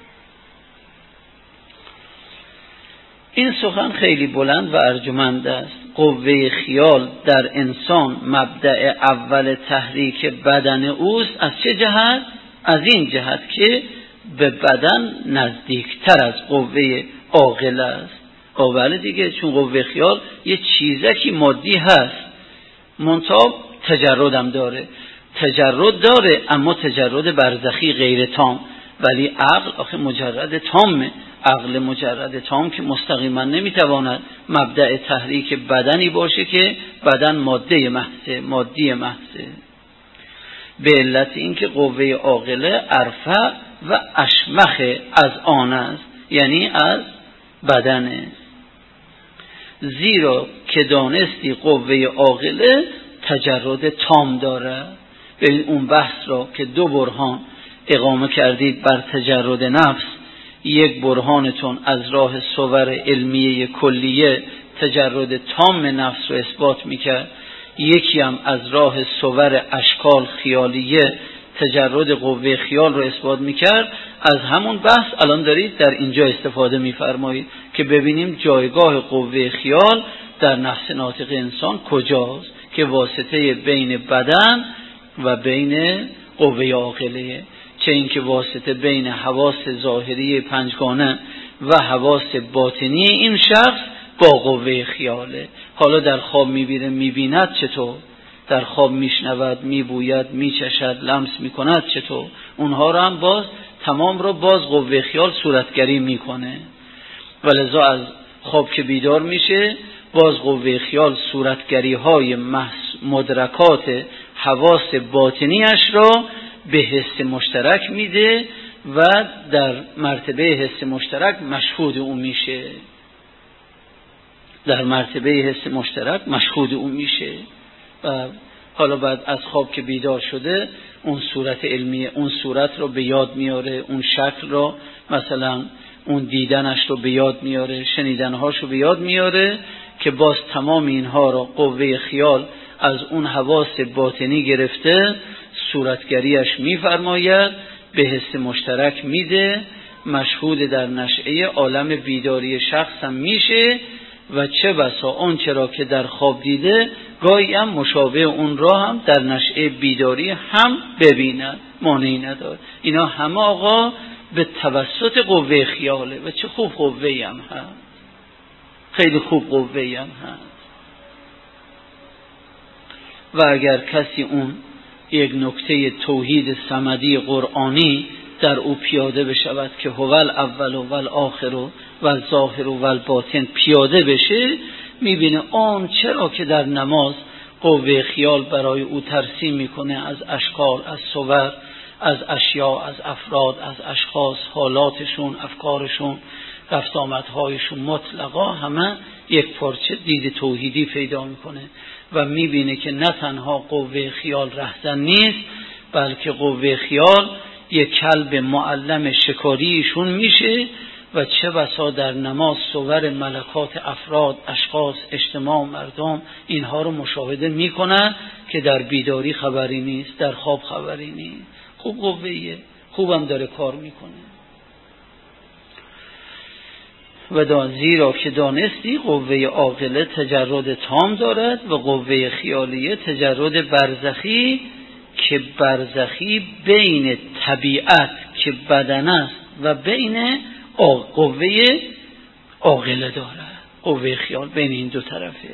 این سخن خیلی بلند و ارجمند است. قوه خیال در انسان مبدأ اول تحریک بدن اوست. از چه جهت؟ از این جهت که به بدن نزدیکتر از قوه عاقله است. اوله دیگه، چون قوه خیال یه چیزکی مادی هست، منتها تجردم داره، تجرد داره اما تجرد برزخی غیر تام، ولی عقل آخه مجرد تامه. عقل مجرد تام که مستقیما نمیتواند مبدأ تحریک بدنی باشه که بدن ماده محضه، مادی محضه، به علت اینکه قوه عاقله ارفع و اشمخ از آن است، یعنی از بدنه. زیرا که دانستی قوه عاقله تجرد تام داره. به اون بحث را که دو برهان اقامه کردید بر تجرد نفس، یک برهانتون از راه صور علمیه کلیه تجرد تام نفس رو اثبات میکرد، یکی هم از راه صور اشکال خیالیه تجرد قوه خیال رو اثبات میکرد. از همون بحث الان دارید در اینجا استفاده میفرمایید که ببینیم جایگاه قوه خیال در نفس ناطق انسان کجاست که واسطه بین بدن و بین قوه عاقله، چه اینکه واسطه بین حواس ظاهری پنجگانه و حواس باطنی این شخص با قوه خیاله. حالا در خواب میبینه میبیند چطور؟ در خواب میشنود، میبوید، میچشد، لمس میکند چطور؟ اونها رو هم باز تمام رو باز قوه خیال صورتگری میکنه. ولذا از خواب که بیدار میشه باز قوه خیال صورتگری های مدرکات حواس باطنیش را به حس مشترک میده و در مرتبه حس مشترک مشهود اون میشه. در مرتبه حس مشترک مشهود اون میشه. و حالا بعد از خواب که بیدار شده اون صورت علمی، اون صورت رو به یاد میاره، اون شکل رو، مثلا اون دیدنش رو به یاد میاره، شنیدنهاش رو به یاد میاره که باز تمام اینها رو قوه خیال از اون حواس باطنی گرفته صورتگریش میفرماید، به حس مشترک میده، مشهود در نشعه عالم بیداری شخص هم میشه و چه بسا اون چرا که در خواب دیده گاهی هم مشابه اون را هم در نشعه بیداری هم ببیند، مانعی نداره. اینا همه آقا به توسط قوه خیاله و چه خوب قوه‌ای هم هست، خیلی خوب قوه‌ای هم هست. و اگر کسی اون یک نکته توحید صمدی قرآنی در او پیاده بشود که هوال اول و ول آخر و ول ظاهر و ول باطن پیاده بشه، میبینه آن چرا که در نماز قوه خیال برای او ترسیم میکنه از اشکال، از صور، از اشیاء، از افراد، از اشخاص، حالاتشون، افکارشون، رفت آمدهایشون مطلقا همه یک پارچه دید توحیدی پیدا میکنه و میبینه که نه تنها قوه خیال رهزن نیست بلکه قوه خیال یک کلب معلم شکاریشون میشه و چه بسا در نماز صور ملکات افراد، اشخاص، اجتماع، مردم اینها رو مشاهده میکنن که در بیداری خبری نیست، در خواب خبری نیست. خوب قوهیه، خوبم داره کار میکنه. و دان زیرا که دانستی قوه عاقله تجرد تام دارد و قوه خیالیه تجرد برزخی که برزخی بین طبیعت که بدن است و بین قوه عاقله دارد. قوه خیال بین این دو طرفه.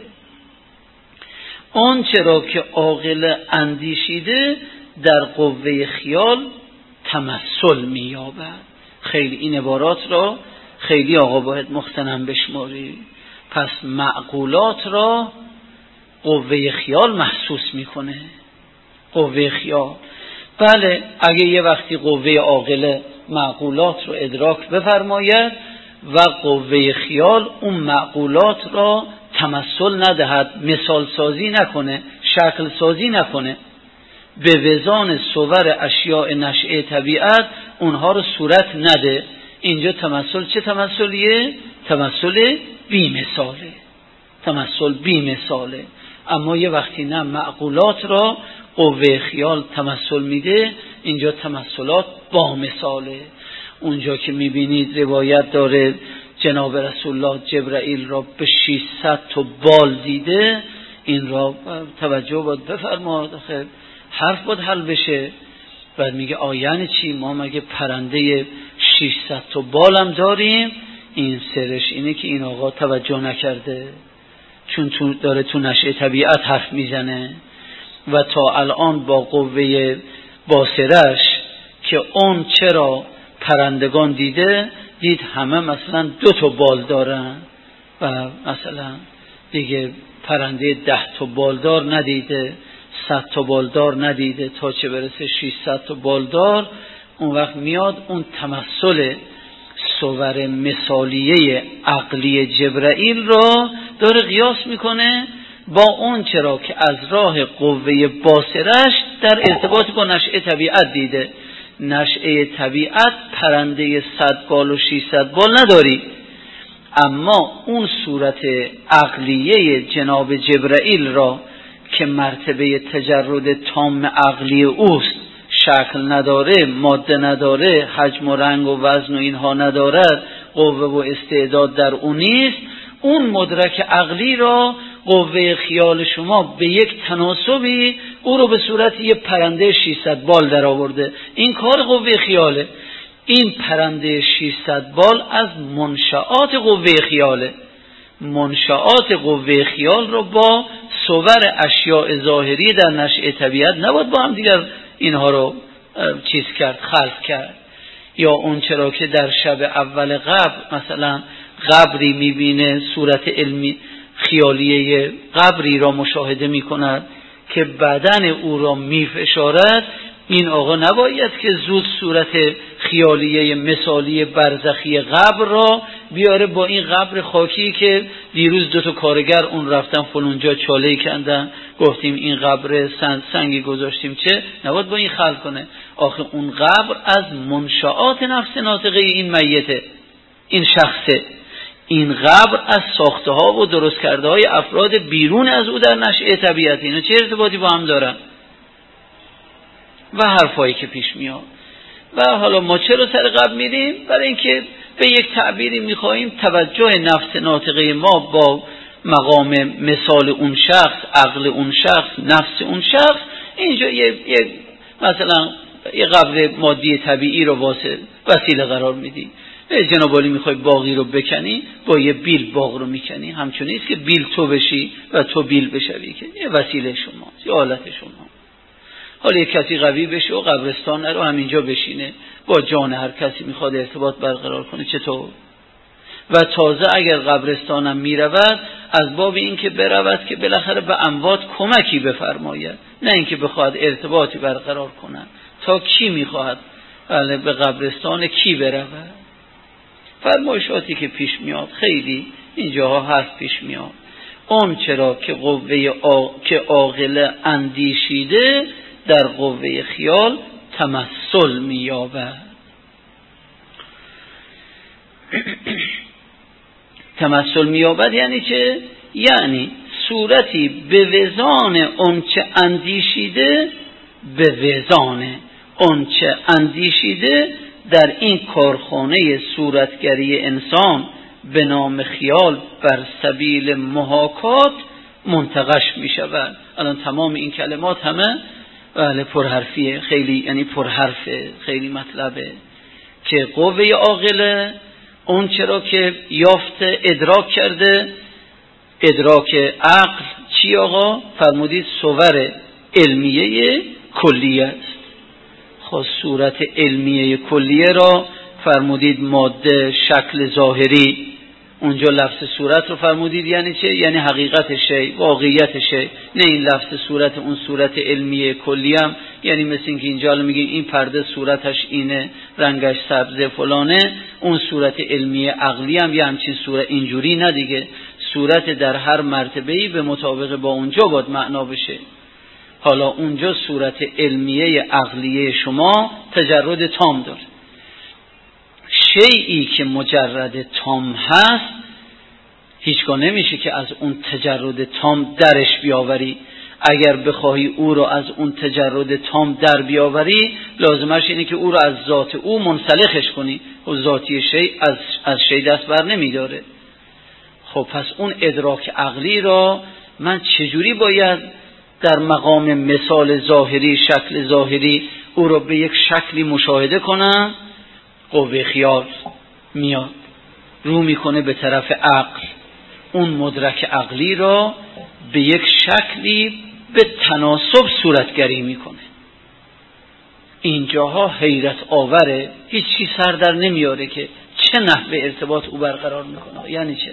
آن چرا که عاقله اندیشیده در قوه خیال تمثل می‌یابد. خیلی این عبارات را خیلی آقا باید مختنم بشماری. پس معقولات را قوه خیال محسوس میکنه. قوه خیال بله اگه یه وقتی قوه عاقله معقولات رو ادراک بفرماید و قوه خیال اون معقولات را تمثل ندهد، مثال سازی نکنه، شکل سازی نکنه، به وزان صور اشیاء نشئه طبیعت اونها رو صورت نده، اینجا تمثل چه تمثلیه؟ تمثل بی مثاله. تمثل بی مثاله. اما یه وقتی نه معقولات را قوه خیال تمثل میده، اینجا تمثلات با مثاله. اونجا که میبینید روایت داره جناب رسول الله جبرائیل را به ششصد تا بال دیده، این را توجه باید بفرماد، خیلی حرف باید حل بشه. بعد میگه آیان چی؟ ما مگه پرنده ششصد تا بالم داریم؟ این سرش اینه که این آقا توجه نکرده، چون تو داره تو نشأه طبیعت حرف میزنه و تا الان با قوه باصرش که اون چرا پرندگان دیده، دید همه مثلا دو تا بال دارن و مثلا دیگه پرنده ده تا بالدار ندیده، صد تا بالدار ندیده، تا چه برسه ششصد تا بالدار. اون وقت میاد اون تمثل صور مثالیه عقلی جبرائیل را داره قیاس میکنه با اون چرا که از راه قوه باصرش در ارتباط با نشأه طبیعت دیده. نشأه طبیعت پرنده صد بال و ششصد بال نداری، اما اون صورت عقلیه جناب جبرائیل را که مرتبه تجرد تام عقلی اوست، شکل نداره، ماده نداره، حجم و رنگ و وزن و اینها ندارد، قوه و استعداد در اون نیست، اون مدرک عقلی را قوه خیال شما به یک تناسبی او رو به صورت یک پرنده ششصد بال در آورده. این کار قوه خیاله. این پرنده ششصد بال از منشآت قوه خیاله. منشآت قوه خیال رو با صور اشیاء ظاهری در نشأه طبیعت نباید با هم دیگر اینها رو چیز کرد، خلق کرد. یا اون چرا که در شب اول قبر مثلا قبری میبینه، صورت علمی خیالیه قبری را مشاهده میکند که بدن او را میفشارد، این آقا نباید که زود صورت خیالیه مثالی برزخی قبر را بیاره با این قبر خاکی که دیروز دو تا کارگر اون رفتن فلونجا چاله‌ای کندن، گفتیم این قبر سنگ سنگی گذاشتیم، چه نباید با این خلق کنه. آخه اون قبر از منشآت نفس ناطقه این میته، این شخصه. این قبر از ساخته ها و درست کرده های افراد بیرون از او در نشأه طبیعت. اینا چه ارتباطی با هم دارن؟ و حرفایی که پیش میاد. و حالا ما چرا سر قبر میریم؟ برای اینکه به یک تعبیری میخواهیم توجه نفس ناطقه ما با مقام مثال اون شخص، عقل اون شخص، نفس اون شخص، اینجا یه, یه مثلا یه قبر مادی طبیعی رو واسه وسیله قرار میدی. به جناب عالی میخوای باغی رو بکنی، با یه بیل باغ رو میکنی. همچون نیست که بیل تو بشی و تو بیل بشوی، که یه وسیله شما، یه آلت شما. حالا یک کسی قوی بشه و قبرستان رو همینجا بشینه، با جان هر کسی میخواد ارتباط برقرار کنه، چطور؟ و تازه اگر قبرستانم میرود از باب این که برود که بالاخره به اموات کمکی بفرماید، نه اینکه بخواد ارتباطی برقرار کنه. تا کی میخواهد بله به قبرستان کی برود؟ فرمایشاتی که پیش میاد خیلی اینجاها حرف پیش میاد. اون چرا که قوه آ... که عاقل اندیشیده در قوه خیال تمثل می‌یابد. تمثل می‌یابد یعنی چه؟ یعنی صورتی به وزان اون چه اندیشیده، به وزان اون چه اندیشیده در این کارخانه صورتگری انسان به نام خیال بر سبیل محاکات منتقش می شود. الان تمام این کلمات همه بله پرحرفیه، خیلی یعنی پرحرفه، خیلی مطلبه که قوه عاقله اون چرا که یافته ادراک کرده، ادراک عقل چی آقا؟ فرمودید صور علمیه کلیه است. خب صورت علمیه کلیه را فرمودید ماده، شکل ظاهری، اونجا لفظ صورت رو فرمودید یعنی چه؟ یعنی حقیقت شی، واقعیت شی، نه این لفظ صورت اون صورت علمیه کلی هم یعنی مثل اینکه اینجا میگیم این پرده صورتش اینه، رنگش سبز فلانه، اون صورت علمیه عقلی هم یه همچین صورت اینجوری نه دیگه. صورت در هر مرتبه‌ای به مطابق با اونجا باید معنا بشه. حالا اونجا صورت علمیه عقلیه شما تجرد تام داره. شیئی که مجرد تام هست هیچگاه نمیشه که از اون تجرد تام درش بیاوری. اگر بخواهی او رو از اون تجرد تام در بیاوری لازمش اینه که او رو از ذات او منسلخش کنی و ذاتی شی از, از شی دست بر نمیداره. خب پس اون ادراک عقلی را من چجوری باید در مقام مثال ظاهری، شکل ظاهری او رو به یک شکلی مشاهده کنم؟ قوه خیال میاد رو میکنه به طرف عقل، اون مدرک عقلی را به یک شکلی به تناسب صورتگری میکنه. اینجاها حیرت آوره، هیچ چیز سر در نمیاره که چه نحوه ارتباط او برقرار میکنه. یعنی چه؟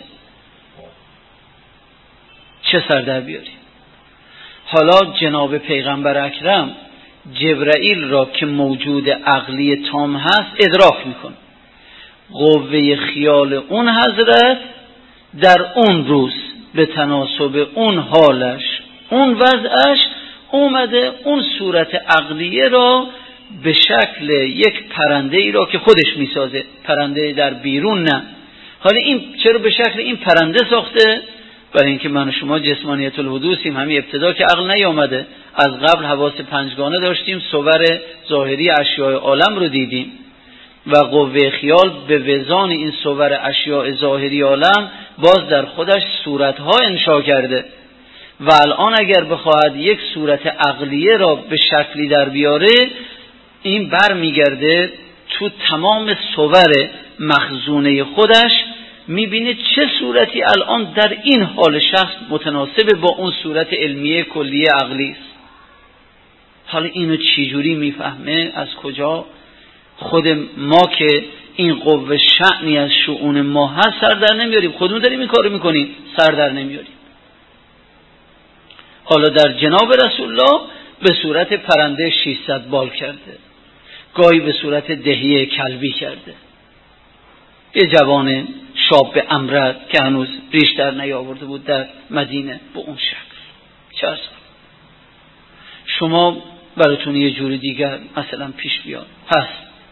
چه سر در بیاری؟ حالا جناب پیغمبر اکرم جبرائیل را که موجود عقلی تام هست ادراک میکنه. قوه خیال اون حضرت در اون روز به تناسب اون حالش، اون وضعش اومده اون صورت عقلیه را به شکل یک پرنده ای را که خودش میسازه، پرنده در بیرون نه. حالا این چرا به شکل این پرنده ساخته؟ برای اینکه من و شما جسمانیت الحدوثیم، همین ابتدا که عقل نیامده. از قبل حواس پنجگانه داشتیم، صور ظاهری اشیاء عالم رو دیدیم و قوه خیال به وزان این صور اشیاء ظاهری عالم باز در خودش صورتها انشا کرده و الان اگر بخواهد یک صورت عقلیه را به شکلی در بیاره، این بر میگرده تو تمام صور مخزونه خودش، میبینه چه صورتی الان در این حال شخص متناسب با اون صورت علمیه کلیه عقلی است. حالا اینو چجوری میفهمه؟ از کجا؟ خود ما که این قوه شأنی از شؤون ما هست سر در نمیاریم، خودمون داریم این کارو میکنیم، سر در نمیاریم. حالا در جناب رسول الله به صورت پرنده ششصد بال کرده، گاهی به صورت دهیه کلبی کرده، یه جوان شاب امرد که هنوز ریش در نیاورده بود در مدینه به اون شکل. چه اصلا شما براتون یه جور دیگر مثلا پیش بیاد. پس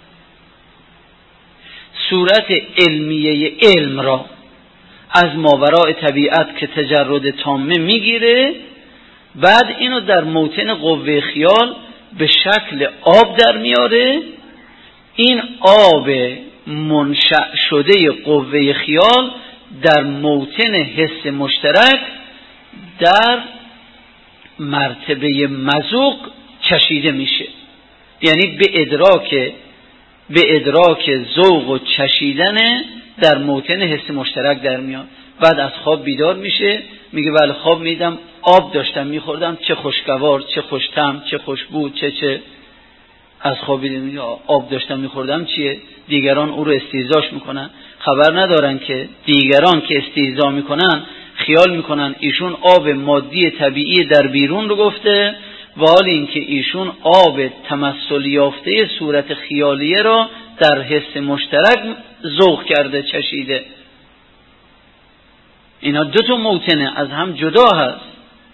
صورت علمیه علم را از ماوراء طبیعت که تجرد تامه میگیره، بعد اینو در موطن قوه خیال به شکل آب در میاره. این آب منشأ شده قوه خیال در موطن حس مشترک در مرتبه مذوق چشیده میشه، یعنی به ادراک به ادراک ذوق و چشیدن در موطن حس مشترک در میاد. بعد از خواب بیدار میشه، میگه بله خواب میدم آب داشتم میخوردم، چه خوشگوار، چه خوشتم، چه خوشبو، چه چه. از خواب بیدار میگه آب داشتم میخوردم چیه؟ دیگران او رو استهزاش میکنن، خبر ندارن که دیگران که استهزا میکنن خیال میکنن ایشون آب مادی طبیعی در بیرون رو گفته، و حال اینکه ایشون آب تمثل یافته صورت خیالیه را در حس مشترک ذوق کرده، چشیده. اینا دو تا موطنه، از هم جدا هست.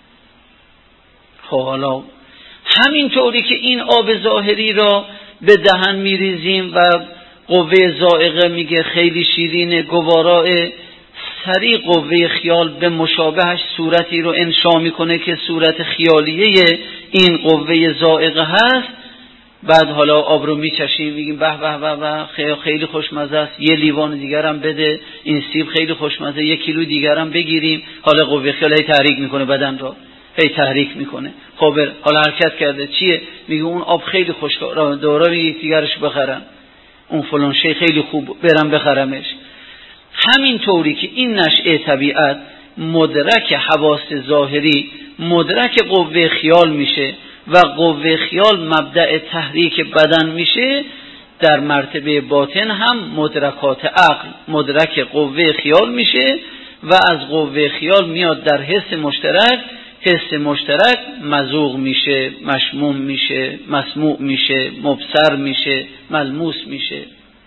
خب حالا همینطوری که این آب ظاهری را به دهن میریزیم و قوه ذائقه میگه خیلی شیرینه، گوارا سریع قوه خیال به مشابهش صورتی رو انشا میکنه که صورت خیالیه این قوه ذائقه هست. بعد حالا آب رو میچشیم، میگیم به به به به خیلی, خیلی خوشمزه است، یه لیوان دیگرم بده، این سیب خیلی خوشمزه، یک کیلو دیگرم بگیریم. حالا قوه خیال هی تحریک میکنه بدن رو، هی تحریک میکنه. خب حالا حرکت کرده چیه؟ میگه اون آب خیلی خوشگوار، دوره یک دیگرش بخرم، اون فلان شی خیلی خوب، برم بخرمش. همین طوری که این نشأه طبیعت مدرک حواس ظاهری مدرک قوه خیال میشه و قوه خیال مبدأ تحریک بدن میشه، در مرتبه باطن هم مدرکات عقل مدرک قوه خیال میشه و از قوه خیال میاد در حس مشترک، حس مشترک مذوق میشه، مشموم میشه، مسموع میشه، مبصر میشه، ملموس میشه.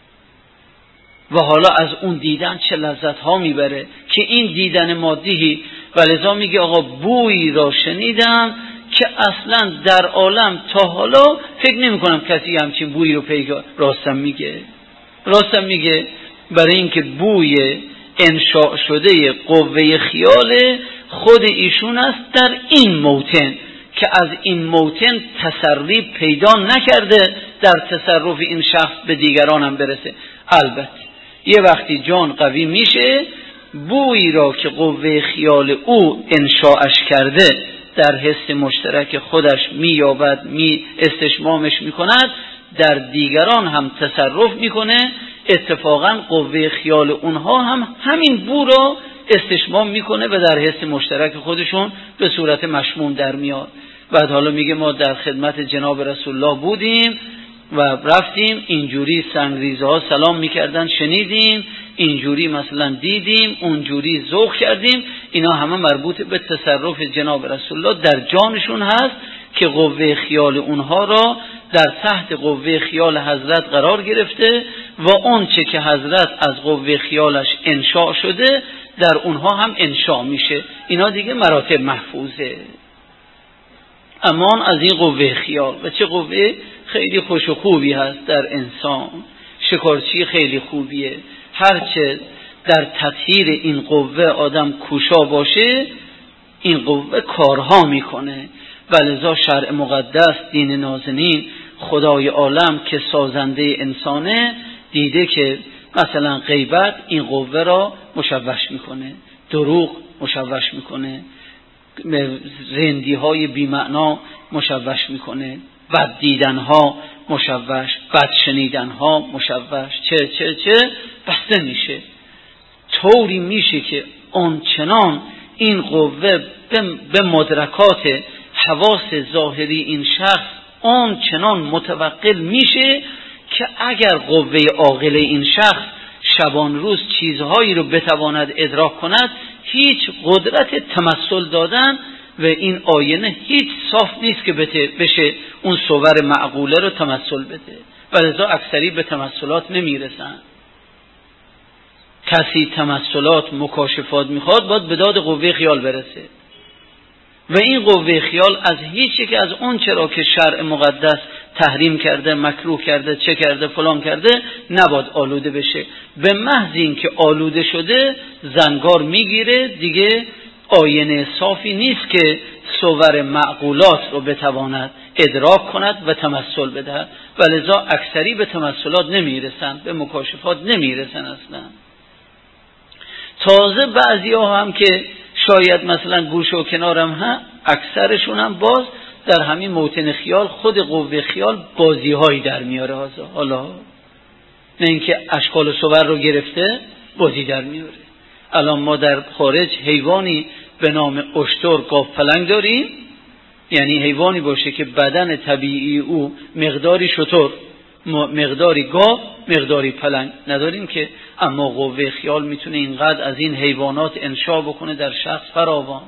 و حالا از اون دیدن چه لذت ها میبره که این دیدن مادی. و لذا میگه آقا بویی را شنیدم که اصلا در عالم تا حالا فکر نمی کنم کسی همچین بویی رو پیدا. راستم میگه راستم میگه برای اینکه بوی انشاء شده قوه خیال خود ایشون است در این موطن که از این موطن تسری پیدا نکرده در تصرف این شخص به دیگران هم برسه. البته یه وقتی جان قوی میشه، بویی را که قوه خیال او انشاءش کرده در حس مشترک خودش مییابد، می استشمامش میکند، در دیگران هم تصرف میکنه. اتفاقا قوه خیال اونها هم همین بو را استشمام میکنه و در حس مشترک خودشون به صورت مشموم در میاد. بعد حالا میگه ما در خدمت جناب رسول الله بودیم و رفتیم، اینجوری سنگریزه ها سلام میکردن شنیدیم، اینجوری مثلا دیدیم، اونجوری ذوق کردیم. اینا همه مربوط به تصرف جناب رسول الله در جانشون هست که قوه خیال اونها را در تحت قوه خیال حضرت قرار گرفته و اون چه که حضرت از قوه خیالش انشاء شده در اونها هم انشا میشه. اینا دیگه مراتب محفوظه. امان از این قوه خیال. و چه قوه خیلی خوش و خوبی هست در انسان، شکارچی خیلی خوبیه. هرچه در تطهیر این قوه آدم کوشا باشه، این قوه کارها میکنه. ولذا شرع مقدس، دین نازنین، خدای عالم که سازنده انسانه، دیده که مثلا غیبت این قوه را مشوش میکنه، دروغ مشوش میکنه، رندی های بی معنا مشوش میکنه، بد دیدن ها مشوش، بد شنیدن ها مشوش، چه چه چه بسته میشه. طوری میشه که اون چنان این قوه به مدرکات حواس ظاهری این شخص اون چنان متوقل میشه که اگر قوه عاقله این شخص شبان روز چیزهایی رو بتواند ادراک کند، هیچ قدرت تمثل دادن و این آینه هیچ صاف نیست که بشه اون صور معقوله رو تمثل بده. ولذا اکثری به تمثلات نمیرسن. کسی تمثلات مکاشفات میخواد باید به داد قوه خیال برسه و این قوه خیال از هیچ یک از اون چرا که شرع مقدس تحریم کرده، مکروه کرده، چه کرده، فلان کرده، نباید آلوده بشه. به محض این که آلوده شده زنگار میگیره، دیگه آینه صافی نیست که صور معقولات رو بتواند ادراک کند و تمثل بده. ولذا اکثری به تمثلات نمیرسن، به مکاشفات نمیرسن اصلا. تازه بعضی ها هم که شاید مثلا گوش و کنارم ها، اکثرشون هم باز در همین موطن خیال خود قوه خیال بازی هایی در میاره. حالا نه اینکه اشکال و صور رو گرفته بازی در میاره. الان ما در خارج حیوانی به نام اشتر گاو پلنگ داریم، یعنی حیوانی باشه که بدن طبیعی او مقداری شتر، مقداری گاو، مقداری پلنگ نداریم که. اما قوه خیال میتونه اینقدر از این حیوانات انشا بکنه در شخص فراوان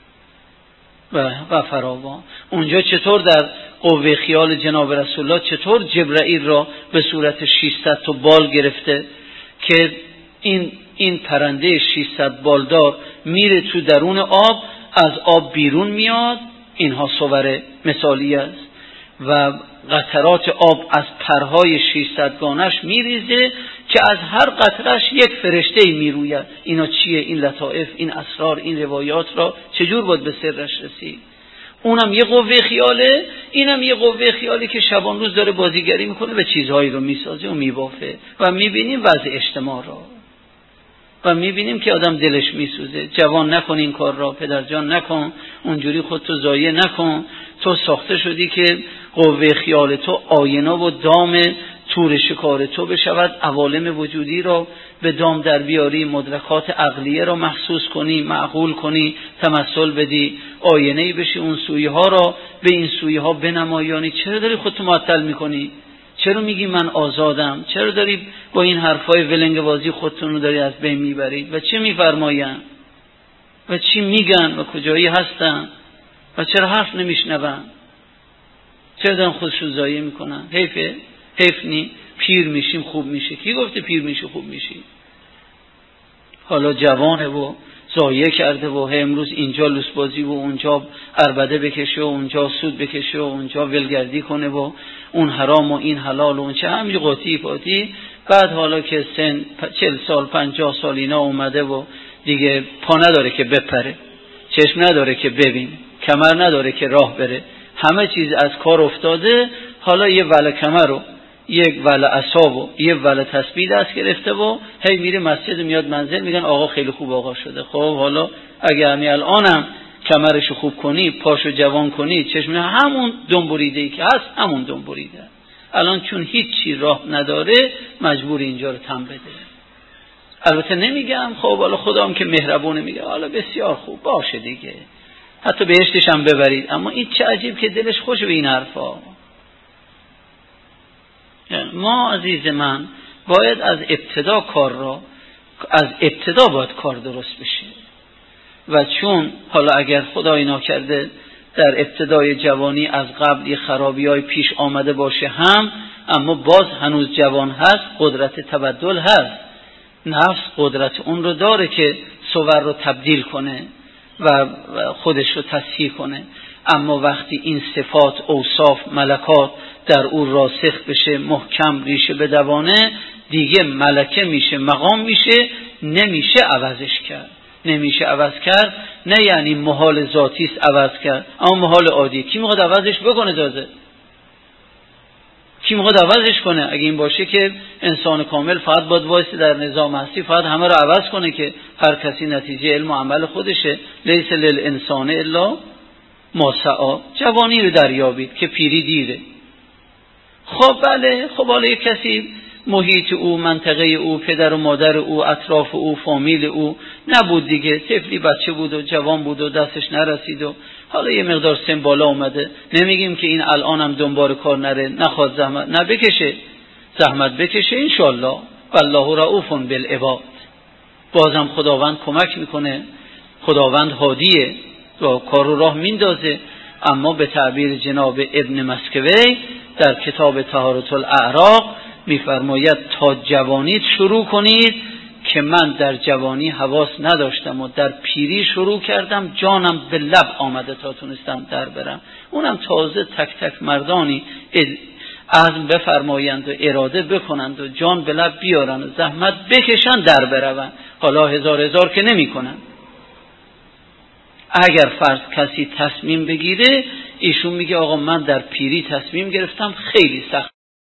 و, و فراوان. اونجا چطور در قوه خیال جناب رسول الله چطور جبرائیل را به صورت ششصد تا بال گرفته که این این پرنده ششصد بالدار میره تو درون آب، از آب بیرون میاد. اینها صور مثالی است و قطرات آب از پرهای ششصد گانش میریزه که از هر قطرش یک فرشته میروید. اینا چیه؟ این لطائف، این اسرار، این روایات را چجور باید به سرش رسید؟ اونم یه قوه خیاله، اینم یه قوه خیالی که شبان روز داره بازیگری میکنه و چیزهایی رو میسازه و میبافه و میبینیم وضع اجتماع را و میبینیم که آدم دلش میسوزه. جوان نکن این کار را، پدر جان نکن، اونجوری خودتو ضایع نکن. تو ساخته شدی که قوه خیال تو آینه و دام تور شکار تو بشود، عوالم وجودی را به دام در بیاری، مدرکات عقلیه را محسوس کنی، معقول کنی، تمثل بدی، آینه‌ای بشی، اون سویه ها را به این سویه ها بنمایانی. چرا داری خودتو معطل میکنی؟ چرا میگی من آزادم؟ چرا داری با این حرفای ولنگوازی خودتون رو داری از بین میبرید؟ و چه میفرماین؟ و چی میگن؟ و کجایی هستن؟ و چرا حرف نمیشنون؟ چرا دارن خودشون ضایع میکنن؟ حیفه؟ حیف نی؟ پیر میشیم خوب میشه. کی گفته پیر میشه خوب میشی؟ حالا جوانه و ضایع کرده و امروز اینجا لوسبازی و اونجا عربده بکشه و اونجا سود بکشه و اونجا ولگردی کنه و اون حرام و این حلال و اون چه همین قاطی پاتی. بعد حالا که سن چل سال پنجاه سال اینا اومده و دیگه پا نداره که بپره، چشم نداره که ببین، کمر نداره که راه بره، همه چیز از کار افتاده. حالا یه وله کمر رو، یک وله عصا و یه وله تسبیح دست گرفته و هی میره مسجد، میاد منزل، میگن آقا خیلی خوب آقا شده. خب حالا اگه همین الانم کمرشو خوب کنی، پاشو جوان کنی، چشم همون دنبوریده‌ای که هست همون دنبوریده. الان چون هیچ چی راه نداره مجبور اینجا رو تم بده. البته نمیگم خب حالا خدا هم که مهربونه، میگه حالا بسیار خوب باشه دیگه، حتی بهشتش هم ببرید. اما این چه عجیب که دلش خوش به این حرفا. ما عزیز من باید از ابتدا کار را، از ابتدا باید کار درست بشه. و چون حالا اگر خدای ناکرده در ابتدای جوانی از قبل یه خرابی‌های پیش آمده باشه هم، اما باز هنوز جوان هست، قدرت تبدل هست. نفس قدرت اون رو داره که صور رو تبدیل کنه و خودش رو تصحیح کنه. اما وقتی این صفات، اوصاف، ملکات در او راسخ بشه، محکم ریشه بدوانه، دیگه ملکه میشه، مقام میشه، نمیشه عوضش کرد. نمیشه عوض کرد نه یعنی محال ذاتی است عوض کرد، اما محال عادی. کی میخواد عوضش بکنه؟ دازه کی میخواد عوضش کنه؟ اگه این باشه که انسان کامل فقط باید وایسه در نظام هستی فقط همه رو عوض کنه که هر کسی نتیجه علم و عمل خودشه. لیس للانسان الا ما سعی. جوانی رو دریابید که پیری دیره. خب بله، خب حالا یک کسی محیط او، منطقه او، پدر و مادر او، اطراف او، فامیل او نبود دیگه، طفلی بچه بود و جوان بود و دستش نرسید و حالا یه مقدار سن بالا اومده. نمیگیم که این الان هم دنبال کار نره، نخواد زحمت نه بکشه، زحمت بکشه انشالله. والله رؤوف بالعباد. بازم خداوند کمک میکنه، خداوند هادیه و کار رو راه میندازه. اما به تعبیر جناب ابن مسکوی در کتاب طهارت الاعراق میفرماید تا جوانیت شروع کنید که من در جوانی حواس نداشتم و در پیری شروع کردم، جانم به لب آمده تا تونستم در برم. اونم تازه تک تک مردانی عزم بفرمایند و اراده بکنند و جان به لب بیارن و زحمت بکشن در برون. حالا هزار هزار که نمی کنن. اگر فرض کسی تصمیم بگیره، ایشون میگه آقا من در پیری تصمیم گرفتم، خیلی سخت